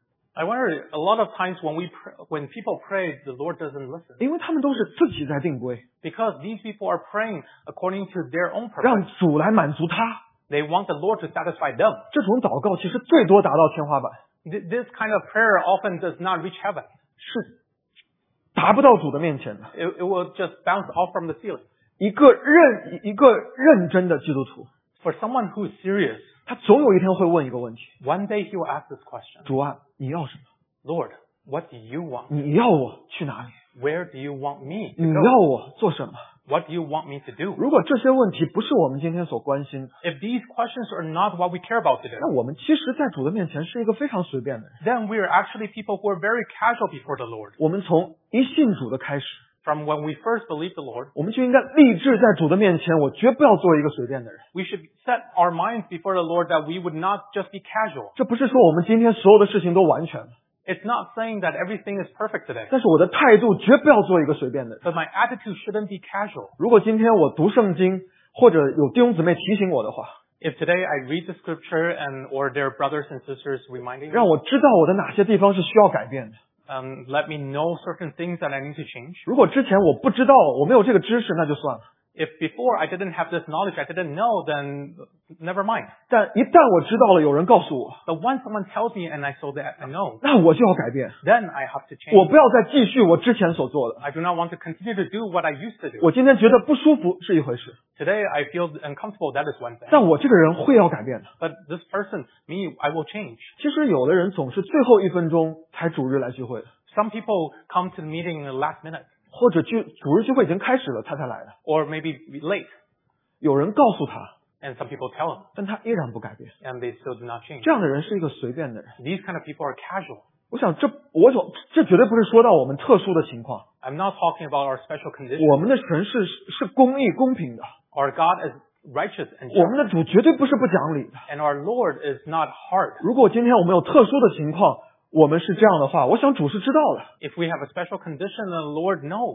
I wonder, a lot of times when we pr- when people pray, the Lord doesn't listen. 因为他们都是自己在定规， Because these people are praying according to their own 让 purpose. 主来满足他。 They want the Lord to satisfy them. 这种祷告其实最多达到天花板， Th- This kind of prayer often does not reach heaven. 是达不到主的面前的。 It, it will just bounce off from the ceiling. 一个认一个认真的基督徒， For someone who's serious, 他总有一天会问一个问题： one day he will ask this question. 主啊，你要什么？ Lord, what do you want? 你要我去哪里？ Where do you want me 你 to 要 go? 我做什么？ What do you want me to do? 如果这些问题不是我们今天所关心的， If these questions are not what we care about today, 那我们其实，在主的面前是一个非常随便的人。 then we are actually people who are very casual before the Lord. 我们从一信主的开始， From when we first believed the Lord, 我们就应该立志在主的面前，我绝不要做一个随便的人。 we should set our minds before the Lord that we would not just be casual. 这不是说我们今天所有的事情都完全了， It's not saying that everything is perfect today, 但是我的态度绝不要做一个随便的人。 but my attitude shouldn't be casual. 如果今天我读圣经，或者有弟兄姊妹提醒我的话， If today I read the scripture and or their brothers and sisters reminding me, 让我知道我的哪些地方是需要改变的。 um, let me know certain things that I need to change. 如果之前我不知道，我没有这个知识，那就算了。 If before I didn't have this knowledge, I didn't know, then never mind. 但一旦我知道了，有人告诉我， But once someone tells me and I so that I know, 那我就要改变。 then I have to 我 change. 不要再继续我之前所做的。 I do not want to continue to do what I used to do. 我今天觉得不舒服是一回事， Today I feel uncomfortable, that is one thing. 但我这个人会要改变的。 But this person, me, I will change. 其实有的人总是最后一分钟才主日来聚会的， Some people come to the meeting in the last minute, 或者聚主日聚会已经开始了，他才来的。 or maybe be late, 有人告诉他， and some people tell him, 但他依然不改变。 and they still do not change. 这样的人是一个随便的人。 These kind of people are casual. 我想这我所这绝对不是说到我们特殊的情况。 I'm not talking about our special condition. 我们的神是是公义公平的， Our God is righteous and 我 just, 们的主绝对不是不讲理的。 and our Lord is not hard. 如果今天我们有特殊的情况，我们是这样的话，我想主是知道的。 If we have a special condition, the Lord knows.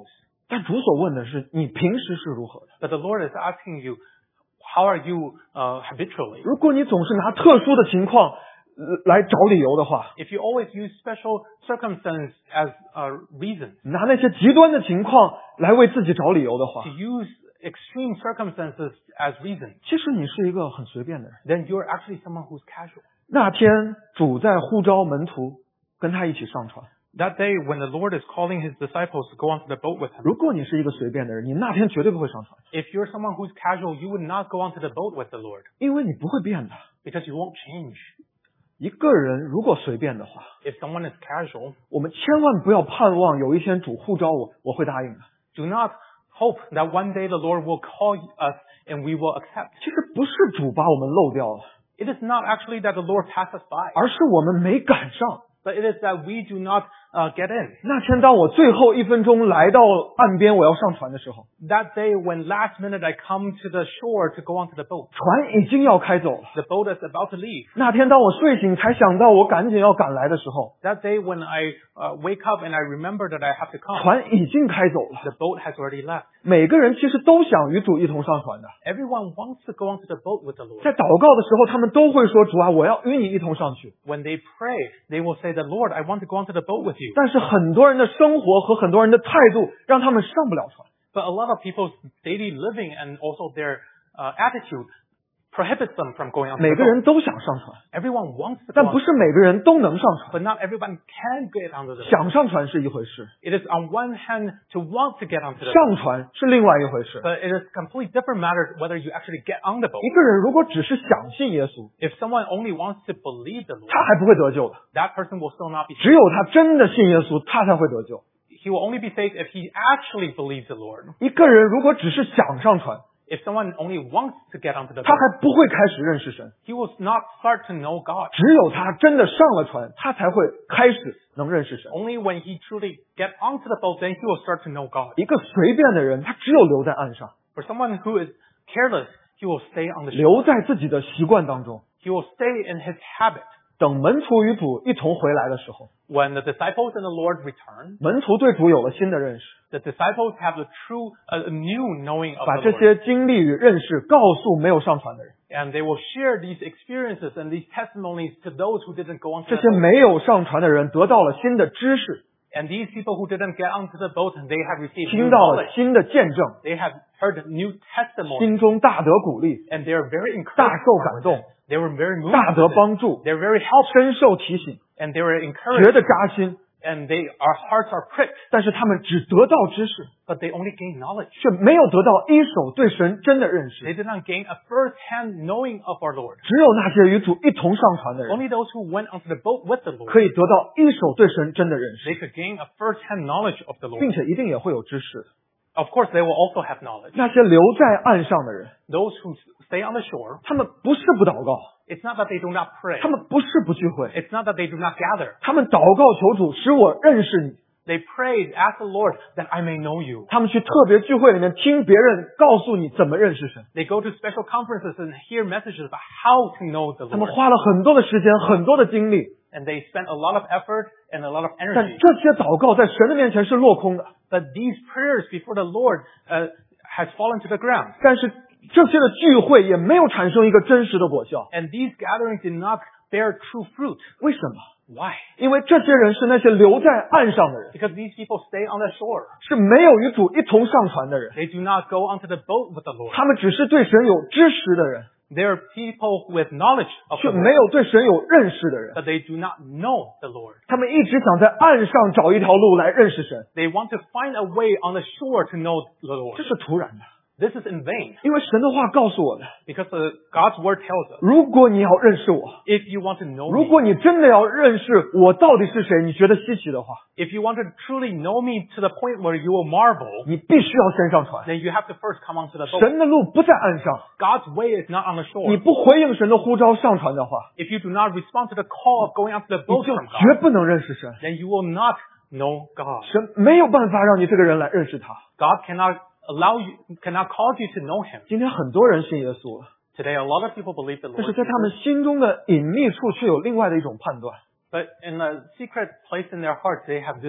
但主所问的是你平时是如何的。 But the Lord is asking you, how are you uh, habitually? 如果你总是拿特殊的情况呃来找理由的话， If you always use special circumstances as a reason, 拿那些极端的情况来为自己找理由的话 to，use extreme circumstances as reasons, 其实你是一个很随便的人。 then you're actually someone who's casual. 那天主在呼召门徒跟他一起上船。 That day when the Lord is calling his disciples to go onto the boat with him, 如果你是一个随便的人，你那天绝对不会上船， if you're someone who's casual, you would not go onto the boat with the Lord 因为你不会变的。 because you won't change. 一个人如果随便的话， If someone is casual, 我们千万不要盼望有一天主呼召我，我会答应的。 do not hope that one day the Lord will call us and we will accept. 其实不是主把我们漏掉了， It is not actually that the Lord passed us by, 而是我们没赶上。 but it is that we do not uh, get in. 那天当我最后一分钟来到岸边，我要上船的时候， That day when last minute I come to the shore to go onto the boat, 船已经要开走了。 the boat is about to leave. 那天当我睡醒才想到我赶紧要赶来的时候， That day when I uh, wake up and I remember that I have to come, 船已经开走了。 the boat has already left. 每个人其实都想与主一同上船的， Everyone wants to go onto the boat with the Lord. 在祷告的时候，他们都会说：“主啊，我要与你一同上去。” When they pray, they will say, "The Lord, I want to go onto the boat with you." 但是很多人的生活和很多人的态度，让他们上不了船。 But a lot of people's daily living and also their uh, attitude prohibits them from going onto 每 the 个 boat. 人都想上船， Everyone wants to go 但不 onto, 是每个人都能上船。 but not everyone can get onto the boat. 想上船是一回事， It is on one hand to want to get onto the boat, 上船是另外一回事。 but it is a completely different matter whether you actually get on the boat. 一个人如果只是想信耶稣， If someone only wants to believe the Lord, 他还不会得救的。 that person will still not be 只 saved. 有他真的信耶稣，他才会得救。 He will only be saved if he actually believes the Lord. 一个人如果只是想上船， If someone only wants to get onto the 他 boat, 还不会开始认识神。 he will not start to know God. 只有他真的上了船，他才会开始能认识神。 Only when he truly get onto the boat, then he will start to know God. 一个随便的人，他只有留在岸上， For someone who is careless, he will stay on the shore. 留在自己的习惯当中。 He will stay in his habit. 等门徒与主一同回来的时候， When the disciples and the Lord return, 门徒对主有了新的认识， the disciples have a true, a new knowing of 把 the 这 Lord. 些经历与认识告诉没有上船的人。 And they will share these experiences and these testimonies to those who didn't go onto 这 the 些 boat. 没有上船的人得到了新的知识， And these people who didn't get onto the boat, they have received 听 new 到了 knowledge. 新的见证， They have heard new testimony. 心中大得鼓励， And they are very encouraged. 大受感动， They were very moved. 大 with 得 it. 帮助， They're very helpful. 深受提醒， And they were 觉 encouraged. 得扎心。 And they, our hearts are pricked. 但是他们只得到知识， But they only gain knowledge. 却没有得到一手对神真的认 They 识。 did not gain a first-hand knowing of our Lord. 只有那些与主一同上船的人， Only those who went onto the boat with the Lord, 可以得到一手对神真的认识， they could gain a first-hand knowledge of the 并 Lord. 且一定也会有知识的。 Of course, they will also have knowledge. 那些留在岸上的人， Those who stay on the shore, 他们不是不祷告， it's not that they do not pray. 他们不是不聚会， It's not that they do not gather. 他们祷告求主使我认识你。 They prayed, ask the Lord that I may know you. 他们去特别聚会里面听别人告诉你怎么认识神， They go to special conferences and hear messages about how to know the 他们 Lord. 花了很多的时间、很多的精力， And they spend a lot of effort and a lot of 但 energy. 这些祷告在神的面前是落空的。 But these prayers before the Lord uh, has fallen to the ground. 但是这些的聚会也没有产生一个真实的果效。 And these gatherings did not bear true fruit. 为什么？ Why? 因为这些人是那些留在岸上的人， Because these people stay on the shore. 是没有与主一同上船的人， They do not go onto the boat with the Lord. 他们只是对神有知识的人， They are people with knowledge of 却 the 没 Lord, 有对神有认识的人。 but they do not know the Lord. 他们一直想在岸上找一条路来认识神， They want to find a way on the shore to know the Lord. 这是突然的。 This is in vain, 因为神的话告诉我的， because uh, God's word tells us, 如果你要认识我， if you want to know 如 me, 果你真的要认识我到底是谁，你觉得稀奇的话， if you want to truly know me to the point where you will marvel, 你必须要先上船。 then you have to first come onto the boat. 神的路不在岸上， God's way is not on the 你 shore. 不回应神的呼召上船的话， If you do not respond to the call of going onto the 你 boat 就 from 绝 God, 不能认识神。 then you will not know God. 神没有办法让你这个人来认识他。 God cannot allow you, cannot cause you to know Him. 今天很多人信耶稣了， Today, a lot of people believe the 但是 Lord, 在他们心中的隐秘处却有另外的一种判断。 but in a secret place in their hearts, they have this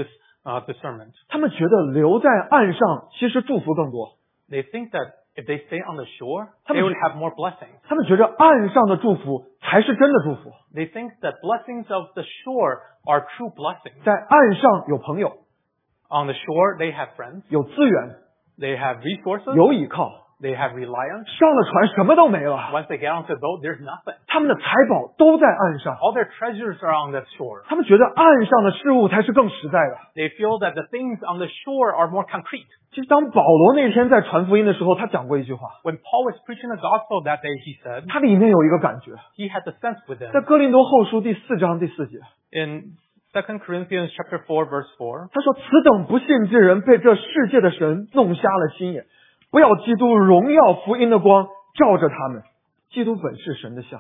uh, discernment. 他们觉得留在岸上其实祝福更多， They think that if they stay on the shore, 他 they 们 would have more blessings. 他们觉得岸上的祝福才是真的祝福。 They think that blessings of the shore are true blessings. 在岸上有朋友， On the shore, they have friends, 有资源， they have resources, 有倚靠。 they have reliance. 上了船什么都没了， Once they get onto the boat, there's nothing. 他们的财宝都在岸上。 All their treasures are on the shore. 他们觉得岸上的事物才是更实在的。 They feel that the things on the shore are more concrete. 其实当保罗那天在传福音的时候，他讲过一句话， When Paul was preaching the gospel that day, he said 他里面有一个感觉， he had the sense within. 在哥林多后书第四章第四节， In Second Corinthians chapter four, verse four, 他说：“此等不信之人被这世界的神弄瞎了心眼，不要基督荣耀福音的光照着他们。基督本是神的像。”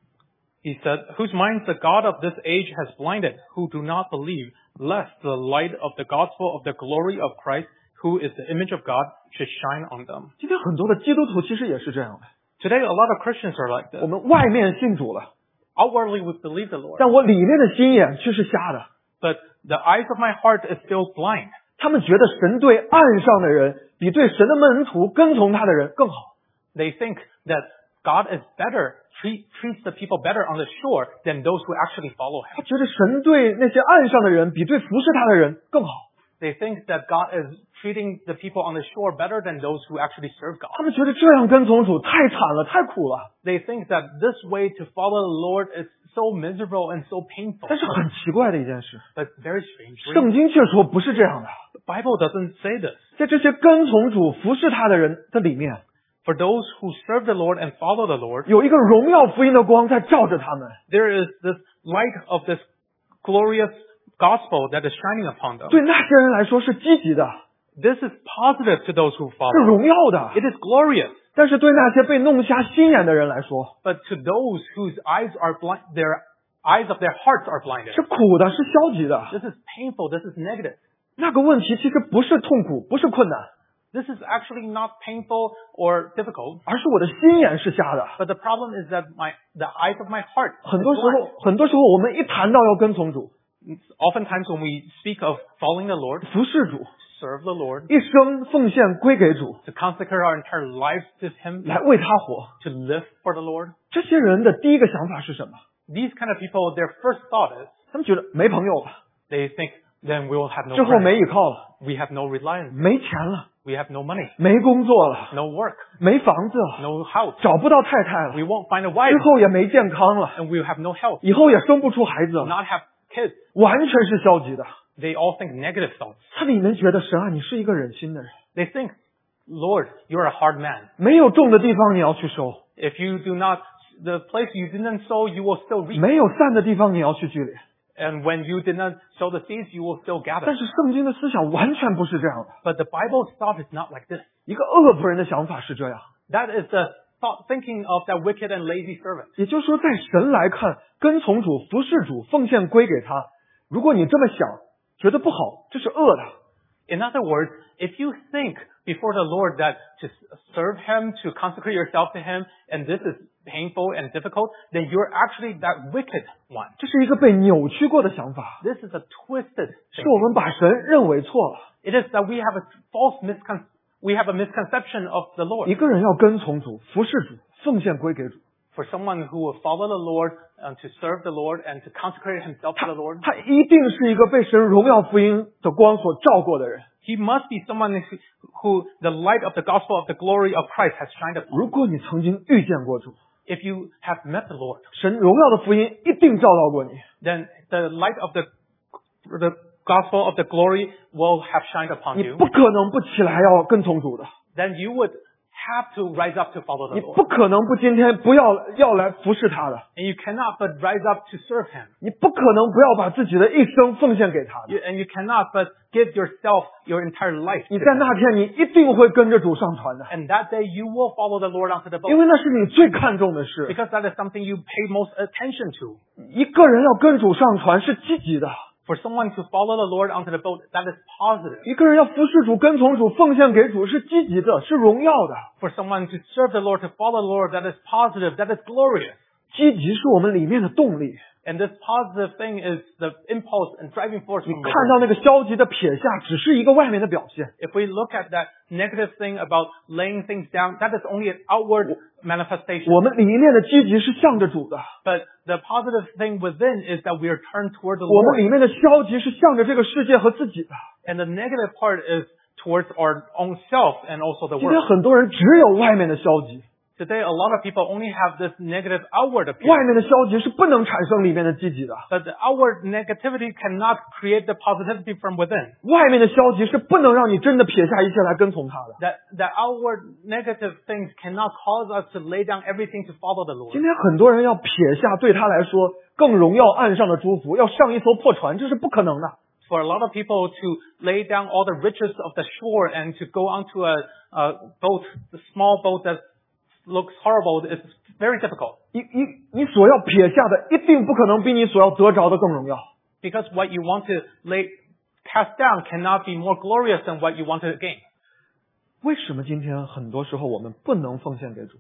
he said, whose minds the God of this age has blinded, who do not believe, lest the light of the gospel of the glory of Christ, who is the image of God, should shine on them. 今天很多的基督徒其实也是这样的， Today, a lot of Christians are like 我 this. 们外面信主了， Outwardly, we believe the Lord, 但我里面的心眼却是瞎的。 but the eyes of my heart is still blind. 他们觉得神对岸上的人比对神的门徒跟从他的人更好。 They think that God is better, treat, treats the people better on the shore than those who actually follow 他 Him. 觉得神对那些岸上的人比对服侍他的人更好。 They think that God is treating the people on the shore better than those who actually serve God. 他们觉得这样跟从主太惨了，太苦了。 They think that this way to follow the Lord is so miserable and so painful. 但是很奇怪的一件事， But very strangely, 圣经却说不是这样的。 the Bible doesn't say this. 在这些跟从主服侍他的人的里面， For those who serve the Lord and follow the Lord, 有一个荣耀福音的光在照着他们。 there is this light of this glorious gospel that is shining upon them. 对那些人来说是积极的， This is positive to those who 是 follow. 荣耀的。 It is glorious. 但是对那些被弄瞎心眼的人来说， But to those whose eyes are blind, their eyes of their hearts are blinded. 是苦的，是消极的。 This is painful. This is negative. 那个问题其实不是痛苦，不是困难， This is actually not painful or difficult. 而是我的心眼是瞎的。 But the problem is that my the eyes of my heart 很 is 多时候 blind.， 很多时候我们一谈到要跟从主、 Oftentimes when we speak of following the Lord, 服侍主， serve the Lord, 一生奉献归给主， to consecrate our entire lives to Him, 来为他活， to live for the Lord, 这些人的第一个想法是什么？ these kind of people, their first thought is, 他们觉得没朋友了， they think, then we will have no 之后 friends. 没依靠了， We have no reliance. 没钱了， We have no money, 没工作了， no work, 没房子了， no house. 找不到太太 We 了， won't find a 之 wife, 后也没健康了， and we will have no health, 以后也生不出孩子了， not have kids. 完全是消极的。 They all think negative thoughts. 他里面觉得神啊，你是一个忍心的人， They think, Lord, you're a hard man. 没有种的地方你要去收， If you do not, the place you didn't sow, you will still reap. 没有散的地方你要去聚敛。 And when you did not sow the seeds, you will still 但 gather. 是圣经的思想完全不是这样的， But the Bible's thought is not like this. 一个恶仆人的想法是这样。 That is the thought thinking of that wicked and lazy servant. 也就是说，在神来看，跟从主、服侍主、奉献归给他，如果你这么想，觉得不好，这是恶的。 In other words, if you think before the Lord that to serve Him, to consecrate yourself to Him, and this is painful and difficult, then you're actually that wicked one. 这是一个被扭曲过的想法， This is a twisted 是 thing. 我们把神认为错了。 It is that we have a false miscon- we have a misconception of the 一 Lord. 个人要跟从主、服侍主、奉献归给主， For someone who will follow the Lord and to serve the Lord and to consecrate himself to the Lord, 他一定是一个被神荣耀福音的光所照过的人。 he must be someone who, who the light of the gospel of the glory of Christ has shined upon. 如果你曾经遇见过主， If you have met the Lord, 神荣耀的福音一定照到过你。 then the light of the the gospel of the glory will have shined upon 你 you. 不可能不起来要跟从主的， Then you would have to rise up to follow the 你 Lord. 不可能不今天不要要来服侍他的， And you cannot but rise up to serve Him. 你不可能不要把自己的一生奉献给他的。 You, and you cannot but give yourself your entire life. 你在那天你一定会跟着主上船的， And that day you will follow the Lord onto the 因 boat. 为那是你最看重的事。 Because that is something you pay most attention to. 一个人要跟主上船是积极的， For someone to follow the Lord onto the boat, that is positive. 一个人要服侍主、跟从主、奉献给主是积极的，是荣耀的。 For someone to serve the Lord, to follow the Lord, that is positive, that is glorious. 积极是我们里面的动力， And this positive thing is the impulse and driving force 你 from 看 within. 到那个消极的撇下，只是一个外面的表现。 If we look at that negative thing about laying things down, that is only an outward manifestation. 我们里面的积极是向着主的， But the positive thing within is that we are turned toward the 我们 Lord. 里面的消极是向着这个世界和自己的。 And the negative part is towards our own self and also the 今天 world. 很多人只有外面的消极， Today, a lot of people only have this negative outward 外 appearance. 面的消极是不能产生里面的积极的， But the outward negativity cannot create the positivity from within. 外面的消极是不能让你真的撇下一切来跟从他的。 That the outward negative things cannot cause us to lay down everything to follow the Lord. 今天很多人要撇下对他来说更荣耀岸上的祝福，要上一艘破船，这是不可能的。 For a lot of people to lay down all the riches of the shore and to go onto a, a boat, a small boat that looks horrible, is very difficult. 你你你所要撇下的，一定不可能比你所要得着的更荣耀。 Because what you want to lay, cast down cannot be more glorious than what you want to gain. 为什么今天很多时候我们不能奉献给主？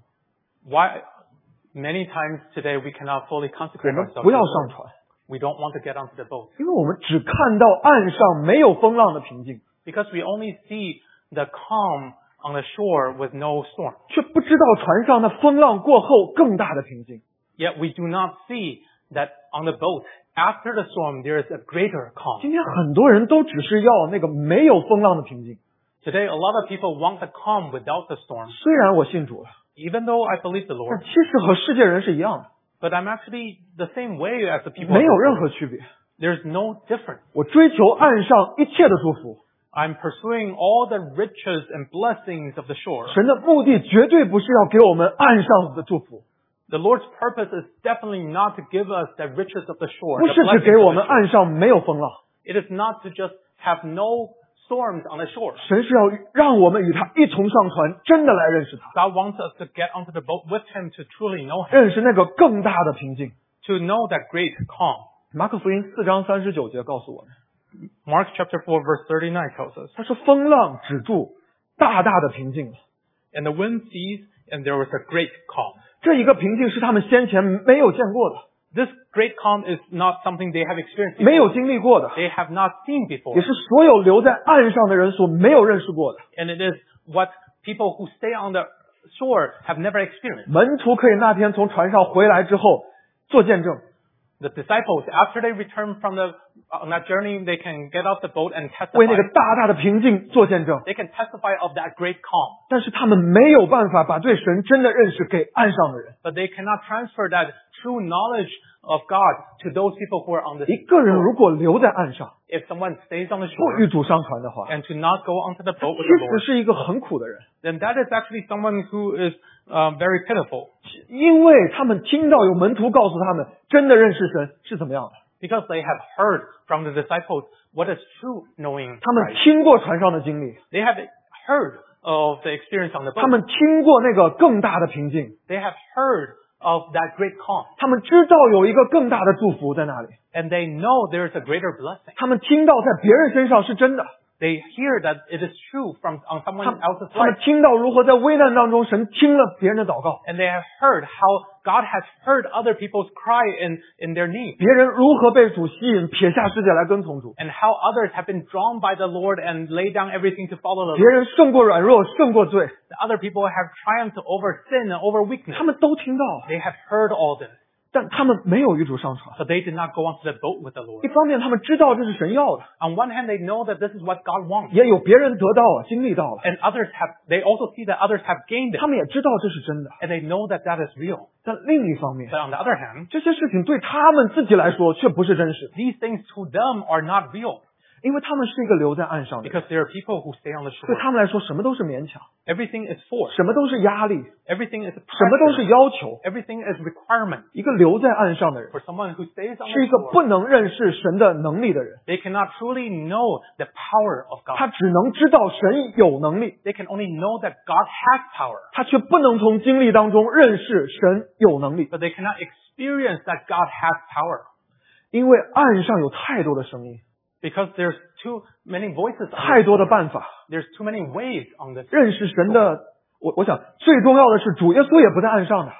Why many times today we cannot fully 我 consecrate 们 ourselves 不 to 要 the 上 Lord. 船， We don't want to get onto the boat. 因为我们只看到岸上没有风浪的平静， Because we only see the calm on the shore with no storm. 却不知道船上那风浪过后更大的平静。 Yet we do not see that on the boat, after the storm, there is a greater calm. 今天很多人都只是要那个没有风浪的平静。 Today, a lot of people want the calm without the storm. 虽然我信主了， Even though I believe the 但 Lord, 其实和世界人是一样的， but I'm actually the same way as the people. 没有 of the 任 world. 何区别。 There's no difference. 我追求岸上一切的祝福， I'm pursuing all the riches and blessings of the shore. 神的目的绝对不是要给我们岸上的祝福， The Lord's purpose is definitely not to give us the riches of the shore. 不 the 是只 blessings 给 of 我 the 们 shore. 岸上没有风浪， It is not to just have no storms on the shore. 神是要让我们与他一同上船，真的来认识他， God wants us to get onto the boat with Him to truly know Him, 认识那个更大的平静。 to know that great calm. 马可福音四章三十九节告诉我们， Mark chapter four verse thirty-nine tells us, 他说风浪止住，大大的平静了。 And the wind ceased, and there was a great calm. 这一个平静是他们先前没有见过的， This great calm is not something they have experienced 没有 before. 经历过的， They have not seen before. 也是所有留在岸上的人所没有认识过的。 And it is what people who stay on the shore have never experienced. 门徒可以那天从船上回来之后做见证， The disciples, after they return from the on that journey, they can get off the boat and 为那个 testify. 大大的平静做见证。 They can testify of that great calm. 但是他们没有办法把对神真的认识给岸上的人。 But they cannot transfer that true knowledge of God to those people who are on the 一个人 shore. 如果留在岸上， If someone stays on the 不 shore 与主上船的话， and to not go onto the 其 boat with the 实 Lord, 是一个很苦的人， then that is actually someone who is um, very pitiful. 因为他们听到有门徒告诉他们，真的认识神是怎么样的。 Because they have heard from the disciples what is true knowing 他们 Christ. 听过船上的经历， They have heard of the experience on the 他 boat. 们听过那个更大的平静， They have heard of that great calm. 他们知道有一个更大的祝福在那里， And they know there is a greater blessing. 他们听到在别人身上是真的， They hear that it is true from on 他 someone 们 else's 他们 life. 听到如何在危难当中神听了别人的祷告， And they have heard how God has heard other people's cry in, in their need. 别人如何被主吸引，撇下世界来跟从主， And how others have been drawn by the Lord and lay down everything to follow the 别 Lord. 人胜过软弱，胜过罪， The other people have triumphed over sin and over weakness. 他们都听到， They have heard all this. 但他们没有与主上船。 But they did not go onto the boat with the Lord. 一方面，他们知道这是神要的， On one hand, they know that this is what God wants. 也有别人得到了，经历到了， And others have, they also see that others have gained it. 他们也知道这是真的。 And they know that that is real. 但另一方面， But on the other hand, 这些事情对他们自己来说却不是真实的， these things to them are not real. 因为他们是一个留在岸上的人， Because there are people who stay on the 对 shore. 他们来说什么都是勉强， Everything is forced. 什么都是压力， Everything is 什么都是 pressure. 要求。 Everything is requirement. 一个留在岸上的人， For someone who stays on 是 the 一个 shore, 不能认识神的能力的人， they cannot truly know the power of 他 God. 只能知道神有能力， They can only know that God has power. 他却不能从经历当中认识神有能力， But they cannot experience that God has power. 因为岸上有太多的声音， Because there's too many voices. on 太 this 多的 shore. 办法。 There's too many ways on this. 认识神的，我我想最重要的是主耶稣也不在岸上的，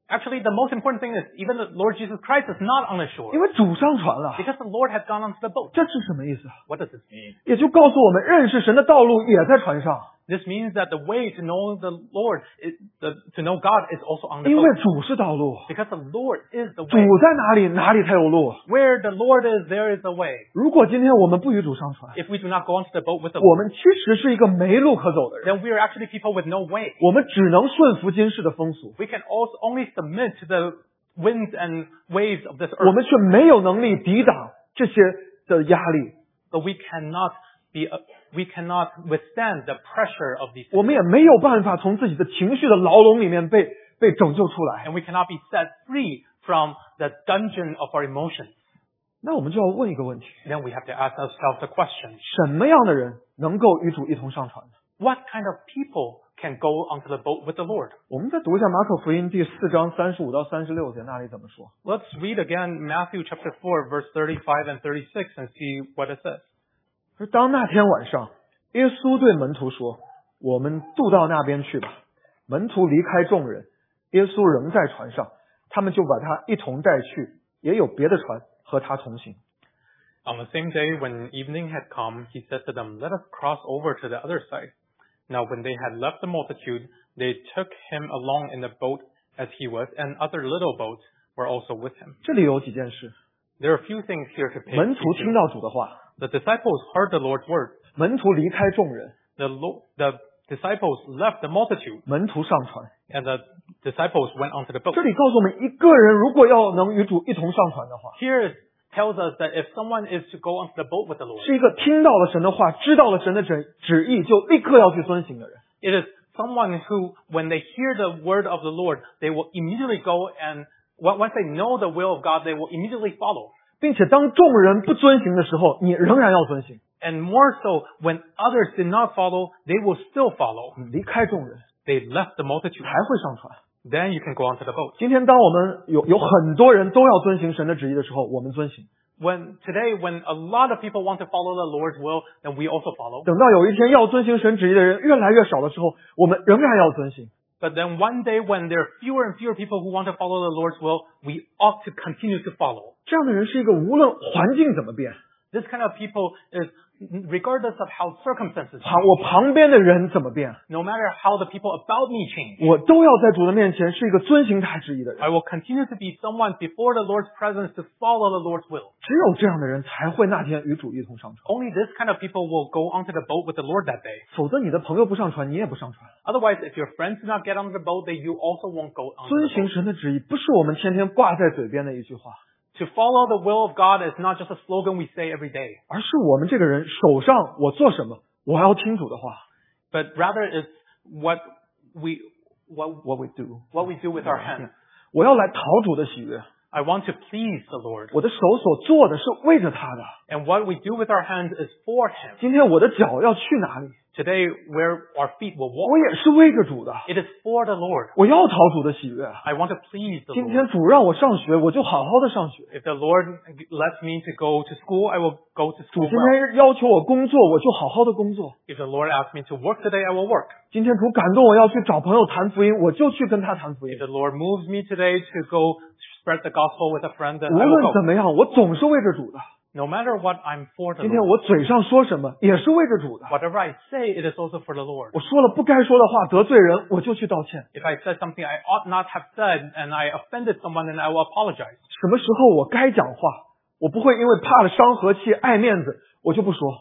Actually, the most important thing is even the Lord Jesus Christ is not on the shore 因为主上船了。 because the Lord has gone onto the boat. 这是什么意思？ What does this mean? 也就告诉我们，认识神的道路也在船上， This means that the way to know the Lord, is, the, to know God, is also on the 因为 boat 主是道路， because the Lord is the 主 way. 在哪里，哪里才有路。 Where the Lord is, there is the way. 如果今天我们不与主上船， If we do not go onto the boat with the 我 Lord, 们其实是一个没路可走的人， then we are actually people with no way. 我们只能顺服今世的风俗， We can also only submit to the winds and waves of this 我 earth, 们却没有能力抵挡这些的压力， but we cannot be, uh, we cannot withstand the pressure of these 我 things, 们也没有办法从自己的情绪的牢笼里面被被拯救出来。 and we cannot be set free from the dungeon of our emotions. 那我们就要问一个问题： Then we have to ask ourselves the question, 什么样的人能够与主一同上船呢？ what kind of people can go onto the boat with the Lord? 我们再读一下马可福音第四章三十五到三十六节，那里怎么说？ Let's read again Matthew chapter four, verse thirty-five and thirty-six and see what it says. 而当那天晚上，耶稣对门徒说：“我们渡到那边去吧。”门徒离开众人，耶稣仍在船上，他们就把他一同带去，也有别的船和他同行。 On the same day, when evening had come, he said to them, "Let us cross over to the other side." Now when they had left the multitude, they took him along in the boat as he was, and other little boats were also with him. 这里有几件事： There are a few things here to pay 门徒 attention 听 to. 到主的话， The disciples heard the Lord's word. 门徒离开众人， The, Lo- the disciples left the multitude, 门徒上船。 and the disciples went onto the boat. 这里告诉我们，一个人如果要能与主一同上船的话， Here it tells us that if someone is to go onto the boat with the Lord, 是一个听到了神的话，知道了神的旨旨意，就立刻要去遵行的人。 it is someone who, when they hear the word of the Lord, they will immediately go and on- once they know the will of God, they will immediately follow. 并且当众人不遵行的时候，你仍然要遵行。 And more so, when others did not follow, they will still follow. 你离开众人， They left the multitude. 才会上船。 Then you can go onto the boat. 今天当我们有有很多人都要遵行神的旨意的时候，我们遵行。 When today, when a lot of people want to follow the Lord's will, then we also follow. 等到有一天要遵行神旨意的人越来越少的时候，我们仍然要遵行。 But then one day, when there are fewer and fewer people who want to follow the Lord's will, we ought to continue to follow. 这样的人是一个无论环境怎么变， This kind of people is, regardless of how circumstances 旁我旁边的人怎么变， no matter how the people about me change, 我都要在主的面前是一个遵行他旨意的人。 I will continue to be someone before the Lord's presence to follow the Lord's will. 只有这样的人才会那天与主一同上船， Only this kind of people will go onto the boat with the Lord that day. 否则你的朋友不上船，你也不上船。 Otherwise, if your friends do not get onto the boat, then you also won't go onto 遵 the 行 boat. 神的旨意不是我们天天挂在嘴边的一句话， To follow the will of God is not just a slogan we say every day, 而是我们这个人手上我做什么，我要听主的话。 but rather it's what we, what, What we do， what we do with our hands. 我要来讨主的喜悦。 I want to please the Lord. 我的手所做的是为着他的。 And what we do with our hands is for Him. 今天我的脚要去哪里， Today, where our feet will 我 walk, 也是为着主的。 it is for the Lord. 我要讨主的喜悦。 I want to please the 今 Lord. 天主让我上学，我就好好的上学。 If the Lord lets me to go to school, I will go to 主 school 今 well. 天要求我工作，我就好好的工作。 If the Lord asks me to work today, I will work. 今天主感动我要去找朋友谈福音，我就去跟他谈福音 If。the Lord moves me today to go spread the gospel with a friend, then 无 I 论 will 怎 go. 么样，我总是为着主的。 No matter what, I'm for the 今天 Lord. 我嘴上说什么，也是为着主的。 Whatever I say, it is also for the Lord. 我说了不该说的话，得罪人，我就去道歉。 If I said something I ought not have said and I offended someone, then I will apologize. 什么时候我该讲话，我不会因为怕了伤和气、爱面子，我就不说。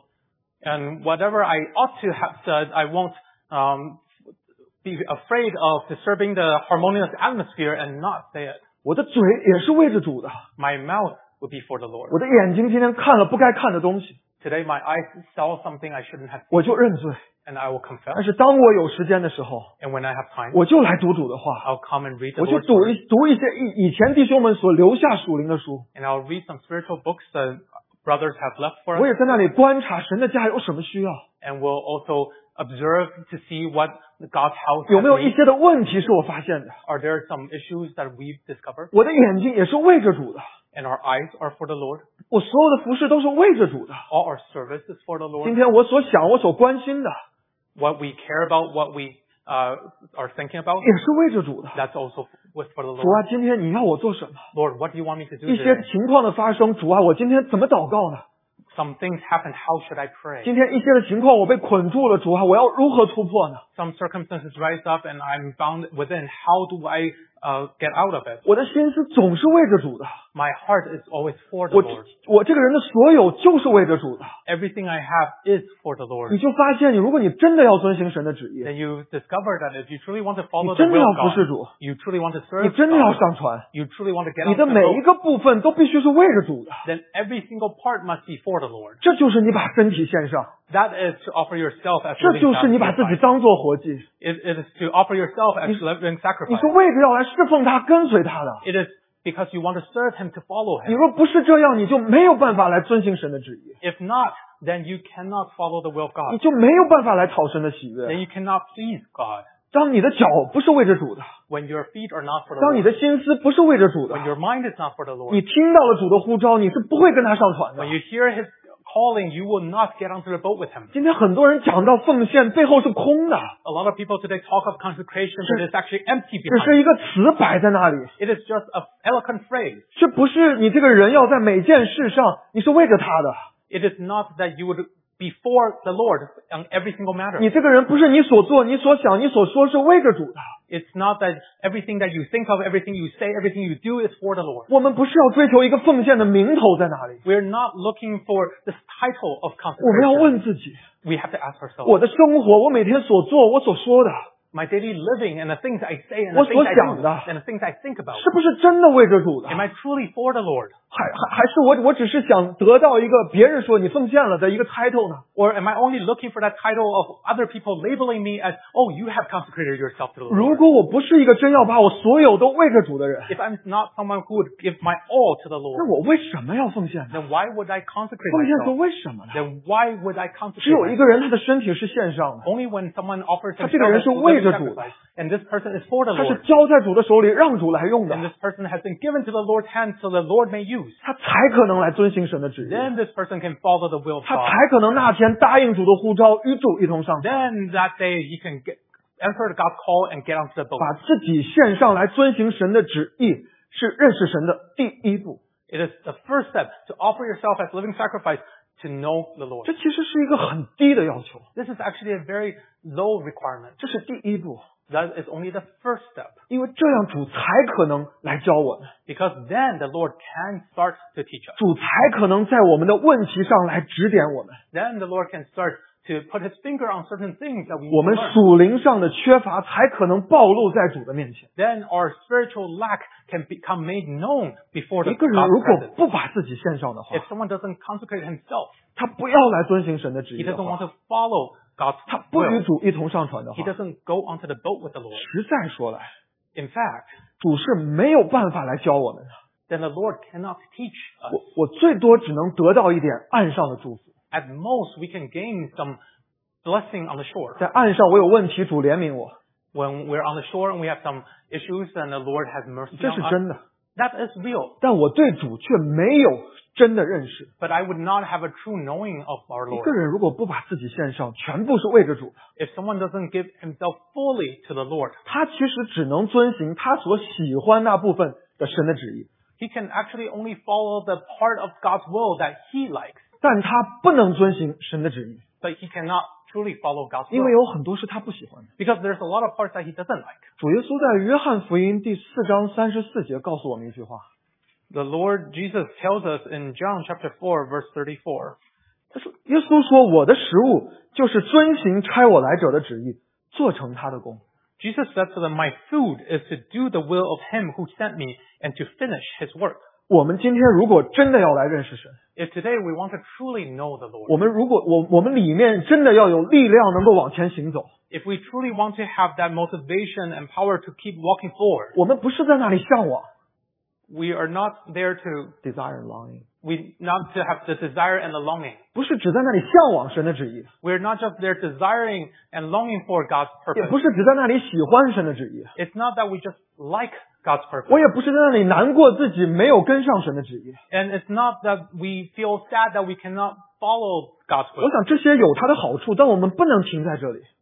And whatever I ought to have said, I won't um, be afraid of disturbing the harmonious atmosphere and not say it. 我的嘴也是为着主的， My mouth will be for the Lord. 我的眼睛今天看了不该看的东西， Today my eyes saw something I shouldn't have 我就认罪。 and I will confess. 但是当我有时间的时候， And when I have time, 我就来读主的话， I'll come and read the 我就 Lord's 读 word. 一读一些以以前弟兄们所留下属灵的书， And I'll read some spiritual books that brothers have left for 我 us. 也在那里观察神的家有什么需要， And we'll also observe to see what God's house 有 has 没有一 needs. 些的问题是我发现的。 Are there some issues that we've discovered? 我的眼睛也是为着主的， And our eyes are for the Lord. 我所有的服饰都是为着主的。 All our service is for the 今 Lord. 天我所想、我所关心的， What we care about, what we uh, are thinking about, 也是为着主的。 that's also with for the 主啊， Lord. 今天你要我做什么？ Lord, what do you want me to do 一些 today? 情况的发生，主啊，我今天怎么祷告呢？ Some things happen. How should I pray? 今天一些的情况我被捆住了，主啊，我要如何突破呢？ Some circumstances rise up and I'm bound within. How do I uh, get out of it? 我的心思总是为着主的， My heart is always for the 我 Lord. 我这个人的所有就是为着主的。 Everything I have is for the 你 Lord. 就发现，你如果你真的要遵行神的旨意， Then you discover that if you truly want to follow 你 the 真的 will 要 of 服侍 God, 主， you truly want to 你 serve 真的要 God, 上传， you truly want to get 你 on 的 the 每一 boat, 个部分都必须是为着主的。 then every single part must be for the Lord. 这就是你把身体献上， That is to offer yourself as 这 living 就是你把自己 sacrifice. 当做活祭。 It, it is to offer yourself as living 你 sacrifice. 是为着要来侍奉他、跟随他的。 It is because you want to serve Him, to follow 你 Him. 若不是这样，你就没有办法来遵行神的旨意， If not, then you cannot follow the will of 你 God. 就没有办法来讨神的喜 Then 悦。 you cannot please God. 当你的脚不是为着主的， When your feet are not for the 当你 Lord. 的心思不是为着主的， When your mind is not for the Lord. 你听到了主的呼召，你是不会跟他上船的 When。you hear His calling, you will not get onto the boat with Him. 今天很多人讲到奉献，背后是空的， A lot of people today talk of consecration, but it's actually empty 只 behind. 是一个词摆在那里， It is just an eloquent phrase. 这不是你这个人要在每件事上，你是为着他的。 It is not that you would be for the Lord on every single matter. 你这个人不是你所做、你所想、你所说是为着主的。 It's not that everything that you think of, everything you say, everything you do is for the Lord. 我们不是要追求一个奉献的名头在哪里， We're not looking for this title of 我们要 consecration. 问自己， We have to ask ourselves, 我的生活，我每天所做、我所说的， my daily living and the things I say and 我 the 所 things I 想 do 的， and the things I think about, 是不是真的为着主的？ am I truly for the Lord? 还还还是我我只是想得到一个别人说你奉献了的一个 title 呢？ Or am I only looking for that title of other people labeling me as, oh, you have consecrated yourself to the 如 Lord? 果我不是一个真要把我所有都为着主的人， If I'm not someone who would give my all to the 那 Lord, 我为什么要奉献呢？ then why would I consecrate 奉献是 myself? 为什么呢？ Then why would I 只 consecrate 有一 myself? 个人他的身体是献上的， Only when someone offers 他这个人 himself 是 as a 为 living 着主的， sacrifice, and this person is for the 他是 Lord, 交在主的手里，让主来用的， and this person has been given to the Lord's hand so the Lord may use. 他才可能来遵行神的旨意， Then this person can follow the will of 他 God. 才可能那天答应主的呼召，与主一同上船， Then that day he can get, answer God's call and get onto the boat. 把自己献上来遵行神的旨意，是认识神的第一步。 It is the first step to offer yourself as living sacrifice to know the Lord. 这其实是一个很低的要求， This is actually a very low requirement. 这是第一步， That is only the first step. 因为这样主才可能来教我们， Because then the Lord can start to teach us. 主才可能在我们的问题上来指点我们。 Then the Lord can start to put His finger on certain things that we 我 need 们 to learn. 属灵上的缺乏才可能暴露在主的面前。 Then our spiritual lack can become made known before the 一个人 God's 如果 presence. 不把自己献上的话 If，someone doesn't consecrate himself, 他不要来遵行神的旨 he 意的 doesn't want 话， to follow God's 他不与 will, 主一同上传的 he 话， doesn't go onto the boat with the Lord. 实在说来， In fact, 主是没有办法来教我们的。 then the Lord cannot teach us. 我我最多只能得到一点岸上的祝福， At most, we can gain some blessing on the shore. 在岸上我有问题，主怜悯我， When we're on the shore and we have some issues, then the Lord has mercy 这是 on us. 真的。 That is real. 但我对主却没有真的认识。 But I would not have a true knowing of our 一个 Lord. 人如果不把自己献上，全部是为着主的， If someone doesn't give himself fully to the Lord, 他其实只能遵行他所喜欢那部分的神的旨意， he can actually only follow the part of God's will that he likes, 但他不能遵行神的旨意， but he cannot truly follow God's 因为 will 有很多是他不喜欢的。 because there's a lot of parts that he doesn't like. 主耶稣在约翰福音第四章三十四节告诉我们一句话， The Lord Jesus tells us in John chapter four, verse thirty-four, 他说：“耶稣说，我的食物就是遵行差我来者的旨意，做成他的功。” Jesus said to them, my food is to do the will of him who sent me and to finish his work. 我们今天如果真的要来认识神， If today we want to truly know the 我 Lord, 们如果我我们里面真的要有力量能够往前行走， if we truly want to have that motivation and power to keep walking forward, 我们不是在那里向往 we are not there to, desire and longing， we not to have the desire and the longing. 不是只在那里向往神的旨意， We're not just there desiring and longing for God's 也 purpose. 不是只在那里喜欢神的旨意， It's not that we just like God's purpose. 我也不是在那里难过自己没有跟上神的旨意。 And it's not that we feel sad that we cannot follow God's 我 will. 想这些有它的好处，但我们不能停在这里。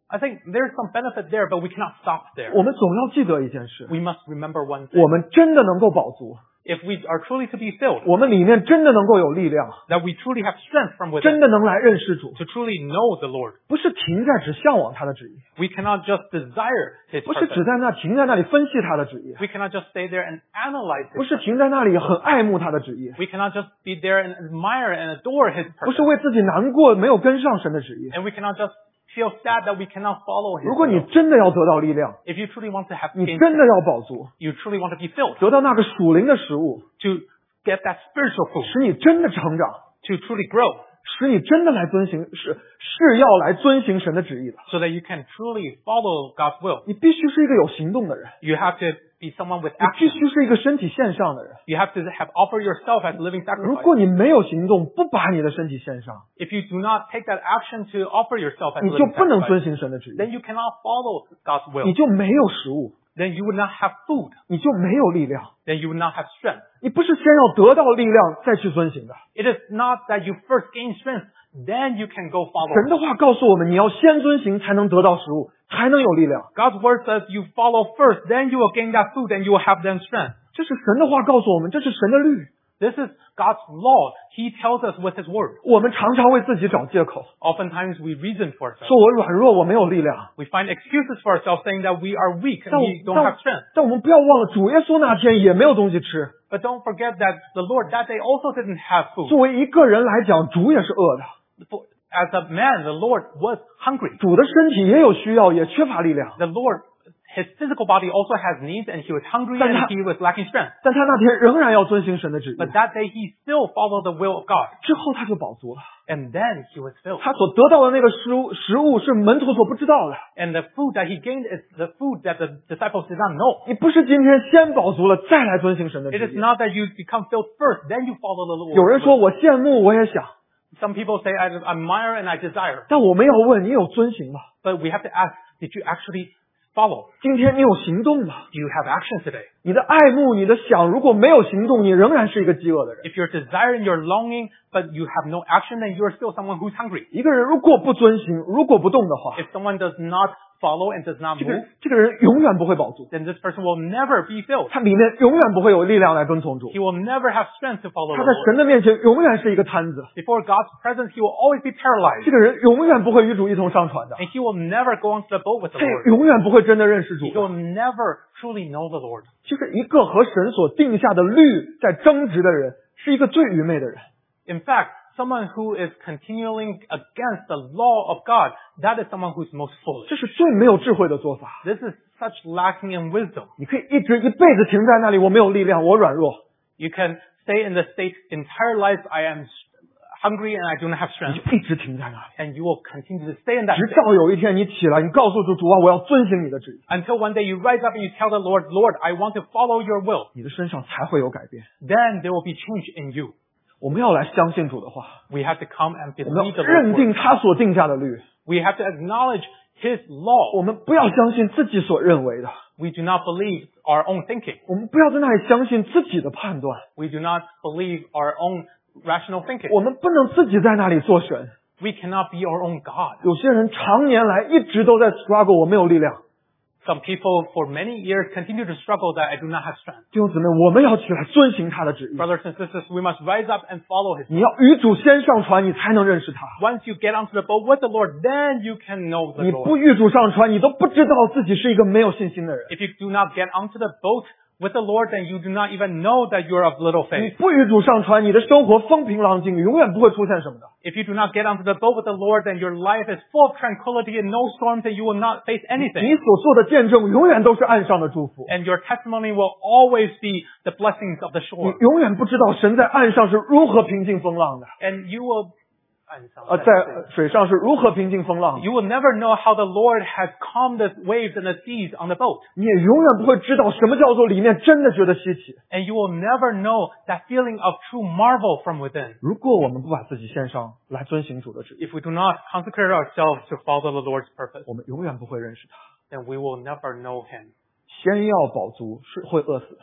I think there's some benefit there, but we cannot stop there. 我们总要记得一件事， We must remember one thing. 我们真的能够饱足， If we are truly to be filled, 我们里面真的能够有力量， that we truly have strength from 真 within 的能来认识主， to truly know the Lord. 不是停在只向往他的旨意， We cannot just desire His 不是只 purpose. 在那停在那里分析他的旨意， We cannot just stay there and analyze 不 His 是 purpose. 停在那里很爱慕他的旨意， We cannot just be there and admire and adore His 不是 purpose. 为自己难过没有跟上神的旨意。 And we cannot just feel sad that we cannot follow His 如果你 will. 真的要得到力量， If you truly want to have 你 gain 真的 strength, 要饱足， you truly want to be filled, 得到那个属灵的食物， to get that spiritual food, 使你真的成长， to truly grow, 使你真的来遵行是是要来遵行神的旨意的。 so that you can truly follow God's will. 你必须是一个有行动的人， You have to be someone with 你必 action. 须是一个身体献上的人。 You have to have offer yourself as a living 如 sacrifice. 果你没有行动，不把你的身体献上， If you do not take that action to offer yourself as a 你就 living 不能 sacrifice, 遵行神的旨 then 意， you cannot follow God's 你 will. 就没有食物， Then you would not have food. 你就没有力量。 Then you would not have strength. 你不是先要得到力量再去遵行的。 It is not that you first gain strength, then you can go follow. 神的话告诉我们，你要先遵行，才能得到食物，才能有力量。 God's word says you follow first, then you will gain that food, and you will have then strength. 这是神的话告诉我们，这是神的律。 This is God's law. He tells us with His word. 我们常常为自己找借口， Oftentimes we reason for ourselves. 说我软弱，我没有力量。 We find excuses for ourselves saying that we are weak 但 and 我 we don't 但 have strength. 但我们不要忘了，主耶稣那天也没有东西吃。 But don't forget that the Lord that day also didn't have food. 作为一个人来讲，主也是饿的， For- As a man, the Lord was hungry. 主的身体也有需要，也缺乏力量。 The Lord, His physical body also has needs, and He was hungry But and not- He was lacking strength. 但他那天仍然要遵行神的旨意， But that day He still followed the will of God. 之后他就饱足了。 And then He was filled. 他所得到的那个食物，食物是门徒所不知道的。 And the food that He gained is the food that the disciples did not know. 你不是今天先饱足了，再来遵行神的 It 旨 is 意。 not that you become filled first, then you follow the Lord. 有人说我羡慕，我也想， Some people say, I admire and I desire. 但我们要问你有遵行吗？ But we have to ask, did you actually follow? 今天你有行动吗？ Do you have action today? 你的爱慕，你的想，如果没有行动，你仍然是一个饥饿的人。 If you're desiring, you're longing, but you have no action, then you're still someone who's hungry. 一个人如果不遵行，如果不动的话， If someone does not follow and does not 这个 move, 这个人永远不会饱足， then this person will never be filled. 他里面永远不会有力量来跟从主 He，will never have strength to follow 他 the 在 Lord. 神的面前永远是一个摊子。 Before God's presence, he will always be 这 paralyzed. 个人永远不会与主一同上船的， And he will never go onto the boat with the 他 Lord. 永远不会真的认识主 He 的。 will never truly know the Lord. 就是一个和神所定下的律在争执的人，是一个最愚昧的人。 In fact, someone who is continuing against the law of God, that is someone who's most foolish. 这是最没有智慧的做法。 This is such lacking in wisdom. 你可以一直一辈子停在那里，我没有力量，我软弱， You can stay in the state entire life, I am hungry and I do not have 你 strength. 就一直停在那里， And you will continue to stay in that 直 state. 到有一天你起来，你告诉主主啊，我要遵行你的旨意， Until one day you rise up and you tell the Lord, Lord, I want to follow your will. 你的身上才会有改变。 Then there will be change in you. 我们要来相信主的话， We have to come and 我们 believe 要 the 认 Lord's 定 word. 他所定下的律， We have to acknowledge His law. 我们不要相信自己所认为的， We do not believe our own thinking. 我们不要在那里相信自己的判断， We do not believe our own rational thinking. 我们不能自己在那里做神。 We cannot be our own God. 有些人常年来一直都在 struggle，我没有力量。 Some people for many years continue to struggle that I do not have strength. 弟兄姊妹，我们要起来遵行他的旨意。 Brothers and sisters, we must rise up and follow His 你要与主先上船，你才能认识他。 Once you get onto the boat with the Lord, then you can know the 你 Lord. 不与主上船，你都不知道自己是一个没有信心的人。 If you do not get onto the boat with the Lord, then you do not even know that you're of little 你 faith. 不与主上船，你的生活风平浪静，永远不会出现什么的。 If you do not get onto the boat with the Lord, then your life is full of tranquility and no storms, and you will not face 你 anything. 所做的见证永远都是岸上的祝福。 And your testimony will always be the blessings of the 你 shore. 永远不知道神在岸上是如何平静风浪的， And you will, 呃，在水上是如何平静风浪的。 you will never know how the Lord has calmed the waves and the seas on the boat. 你也永远不会知道什么叫做里面真的觉得稀奇。 And you will never know that feeling of true marvel from within. 如果我们不把自己献上来遵行主的旨意， If we do not consecrate ourselves to follow the Lord's purpose, 我们永远不会认识他。 then we will never know Him. 先要饱足是会饿死的。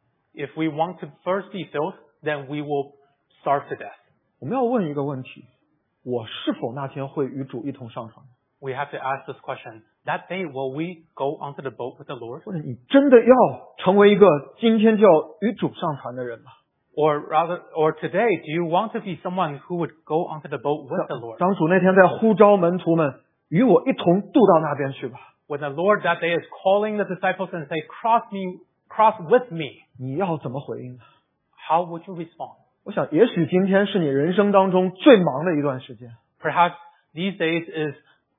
If we want to first be filled, then we will starve to death. 我们要问一个问题：我是否那天会与主一同上船？ we have to ask this question. That day, will we go onto the boat with the Lord? 或者你真的要成为一个今天就要与主上船的人吗？ Or rather, or today, do you want to be someone who would go onto the boat with the Lord? 当主那天在呼召门徒们与我一同渡到那边去吧。 When the Lord that day is calling the disciples and say, cross me, cross with me, 你要怎么回应呢？ how would you respond? 我想也许今天是你人生当中最忙的一段时间。 Perhaps these days is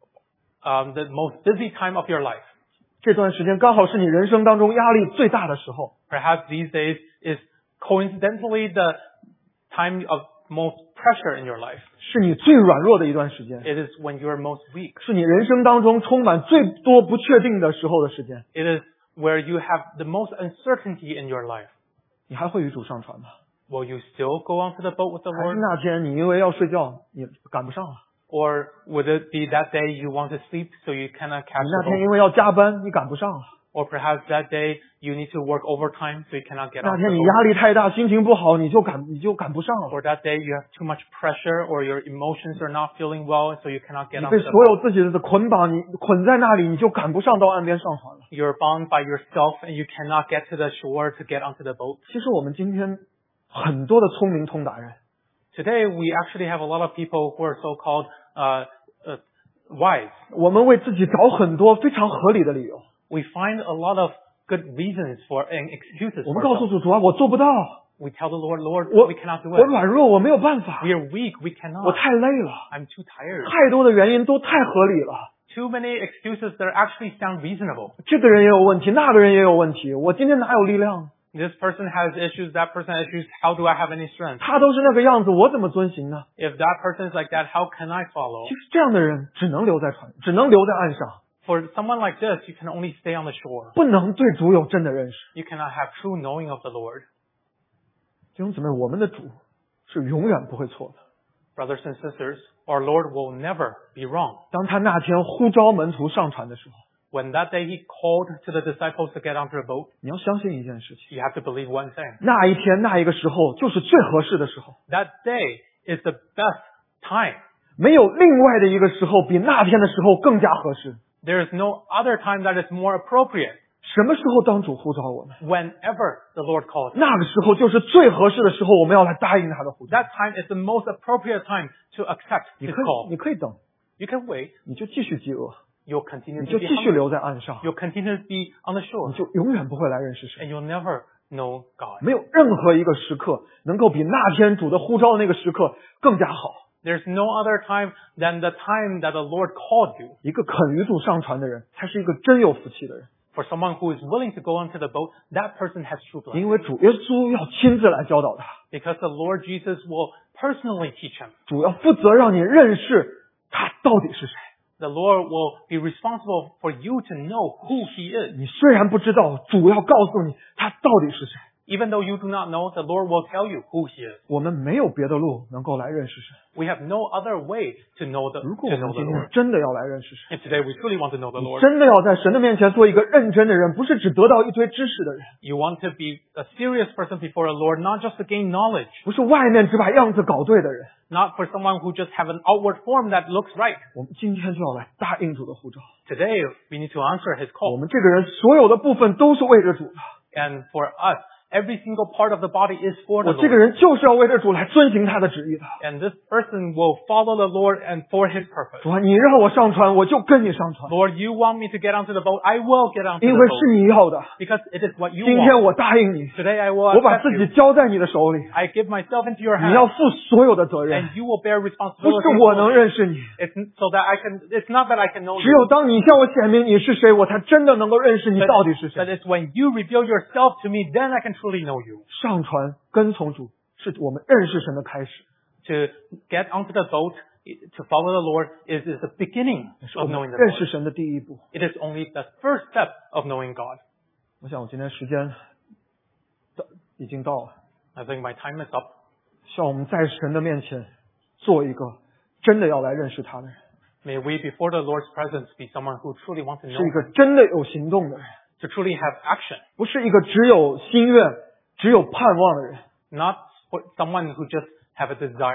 um, the most busy time of your life. 这段时间刚好是你人生当中压力最大的时候。 Perhaps these days is coincidentally the time of most pressure in your life. 是你最软弱的一段时间。 It is when you are most weak. 是你人生当中充满最多不确定的时候的时间。 It is where you have the most uncertainty in your life. 你还会与主上船吗？ Will you still go onto the boat with the 还是 Lord? 那天你因为要睡觉，你赶不上了？ Or would it be that day you want to sleep so you cannot catch 你 the 那天 boat? 因为要加班，你赶不上了？ Or perhaps that day you need to work overtime so you cannot get 那 on 天 the 你 boat. 压力太大，心情不好，你就赶你就赶不上了。 Or that day you have too much pressure or your emotions are not feeling well so you cannot get 你 on 被 the 所 boat. 有自己的捆绑，你捆在那里，你就赶不上到岸边上船了。 You're bound by yourself and you cannot get to the shore to get onto the boat. 其实我们今天很多的聪明通达人， Today we actually have a lot of people who are so-called uh, uh, wise. 我们为自己找很多非常合理的理由。 We find a lot of good reasons for and excuses 我 for 们告诉 ourselves. 主主啊，我做不到， We tell the Lord, Lord, 我 we cannot do 我 it. 软弱，我没有办法， We are weak, we 我 cannot. 太累了， I'm too tired. 太多的原因都太合理了。 Too many excuses that actually sound reasonable. 这个人也有问题，那个人也有问题，我今天哪有力量？ This person has issues, that person has issues. How do I have any strength? 他都是那个样子，我怎么遵行呢？ If that person is like that, how can I follow? 其实这样的人只能留在船，只能留在岸上， For someone like this, you can only stay on the shore. 不能对主有真的认识。 You cannot have true knowing of the Lord. 弟兄姊妹，我们的主是永远不会错的。 Brothers and sisters, our Lord will never be wrong. 当他那天呼召门徒上船的时候， When that day he called to the disciples to get onto the boat, 你要相信一件事情， you have to believe one thing. 那一天那一个时候就是最合适的时候， That day is the best time. 没有另外的一个时候比那天的时候更加合适。 There is no other time that is more appropriate. 什么时候当主呼召我们， Whenever the Lord calls, 那个时候就是最合适的时候，我们要来答应他的呼召。 that time is the most appropriate time to accept 你 His 可以， call. 你可以等， You can wait. 你就继续饥饿， You'll continue 你 to 就 be 继续 hungry. 留在岸上， You'll continue to be on the 你 shore. 就永远不会来认识神。 And you'll never know God. 没有任何一个时刻能够比那天主的呼召的那个时刻更加好。 There's no other time than the time that the Lord called you. 一个肯与主上船的人，才是一个真有福气的人， For someone who is willing to go onto the boat, that person has true blessing. 因为主耶稣要亲自来教导他， Because the Lord Jesus will personally teach him. 主要负责让你认识他到底是谁。 The Lord will be responsible for you to know who He is. 你虽然不知道，主要告诉你他到底是谁。 Even though you do not know, the Lord will tell you who He is. 我们没有别的路能够来认识神。 We have no other way to know the, 如果 to 我们 know the 今天 Lord. 真的要来认识神， And today we truly want to know the 你 Lord. 真的要在神的面前做一个认真的人，不是只得到一堆知识的人， You want to be a serious person before the Lord, not just to gain knowledge. 不是外面只把样子搞对的人。 Not for someone who just have an outward form that looks right. 我们今天就要来答应主的呼召。 Today we need to answer His 我 call. 们这个人所有的部分都是为着主的。 And for us, every single part of the body is for the 我这个 Lord. 人就是要为着主来遵行他的旨意的。 And this person will follow the Lord and for His purpose. 主啊，你让我上船，我就跟你上船， Lord, you want me to get onto the boat, I will get onto 因 the 为是 boat. 你要的。 Because it is what you 今天 want. 我答应你， Today I will 我把 accept 自己 you. 交在你的手里， I give myself into your 你要 hands. 负所有的责任。 And you will bear 不 responsibility. 是我能 for me. 认识你， It's so that I can, it's not that I can know 只有 you. 当你向我显明你是谁，我才真的能够认识你 But, 到底是 but 谁。 it's when you reveal yourself to me, then I can truly know you. 上船跟从主，是我们认识神的开始， To get onto the boat, to follow the Lord, is, is the beginning 是我 of 们 knowing the 认识 Lord. 神的第一步。 It is only the first step of knowing God. 我想我今天时间到已经到了， I think my time is up. 希望我们在神的面前做一个真的要来认识他的人， May we, before the Lord's presence, be someone who truly wants to know 是一 Him, 个真的有行动的人， to truly have action, 不是一个只有心愿、只有盼望的人。 not for someone who just have a desire,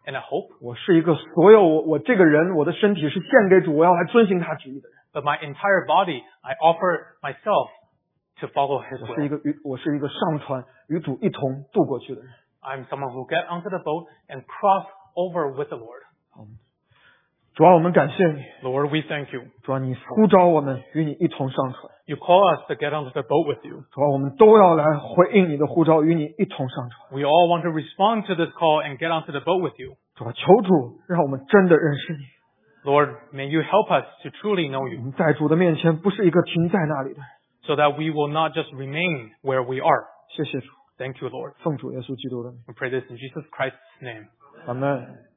and a hope. 我是一个所有我我这个人，我的身体是献给主，我要来遵行他旨意的人。 But my entire body, I offer myself to follow His 我是一 will. 个与我是一个上船与主一同渡过去的人。 I'm someone who get onto the boat and cross over with the Lord. 主啊，我们感谢你， Lord, we thank you. 主啊，你呼召我们与你一同上船， You call us to get onto the boat with you. 主啊，我们都要来回应你的呼召，与你一同上船。 We all want to respond to this call and get onto the boat with you. 主啊，求主让我们真的认识你。 Lord, may you help us to truly know 我 you 们在主的面前不是一个停在那里的人。 so that we will not just remain where we are. 谢谢主， Thank you, Lord. 奉主耶稣基督的名， We pray this in Jesus Christ's name. 阿门。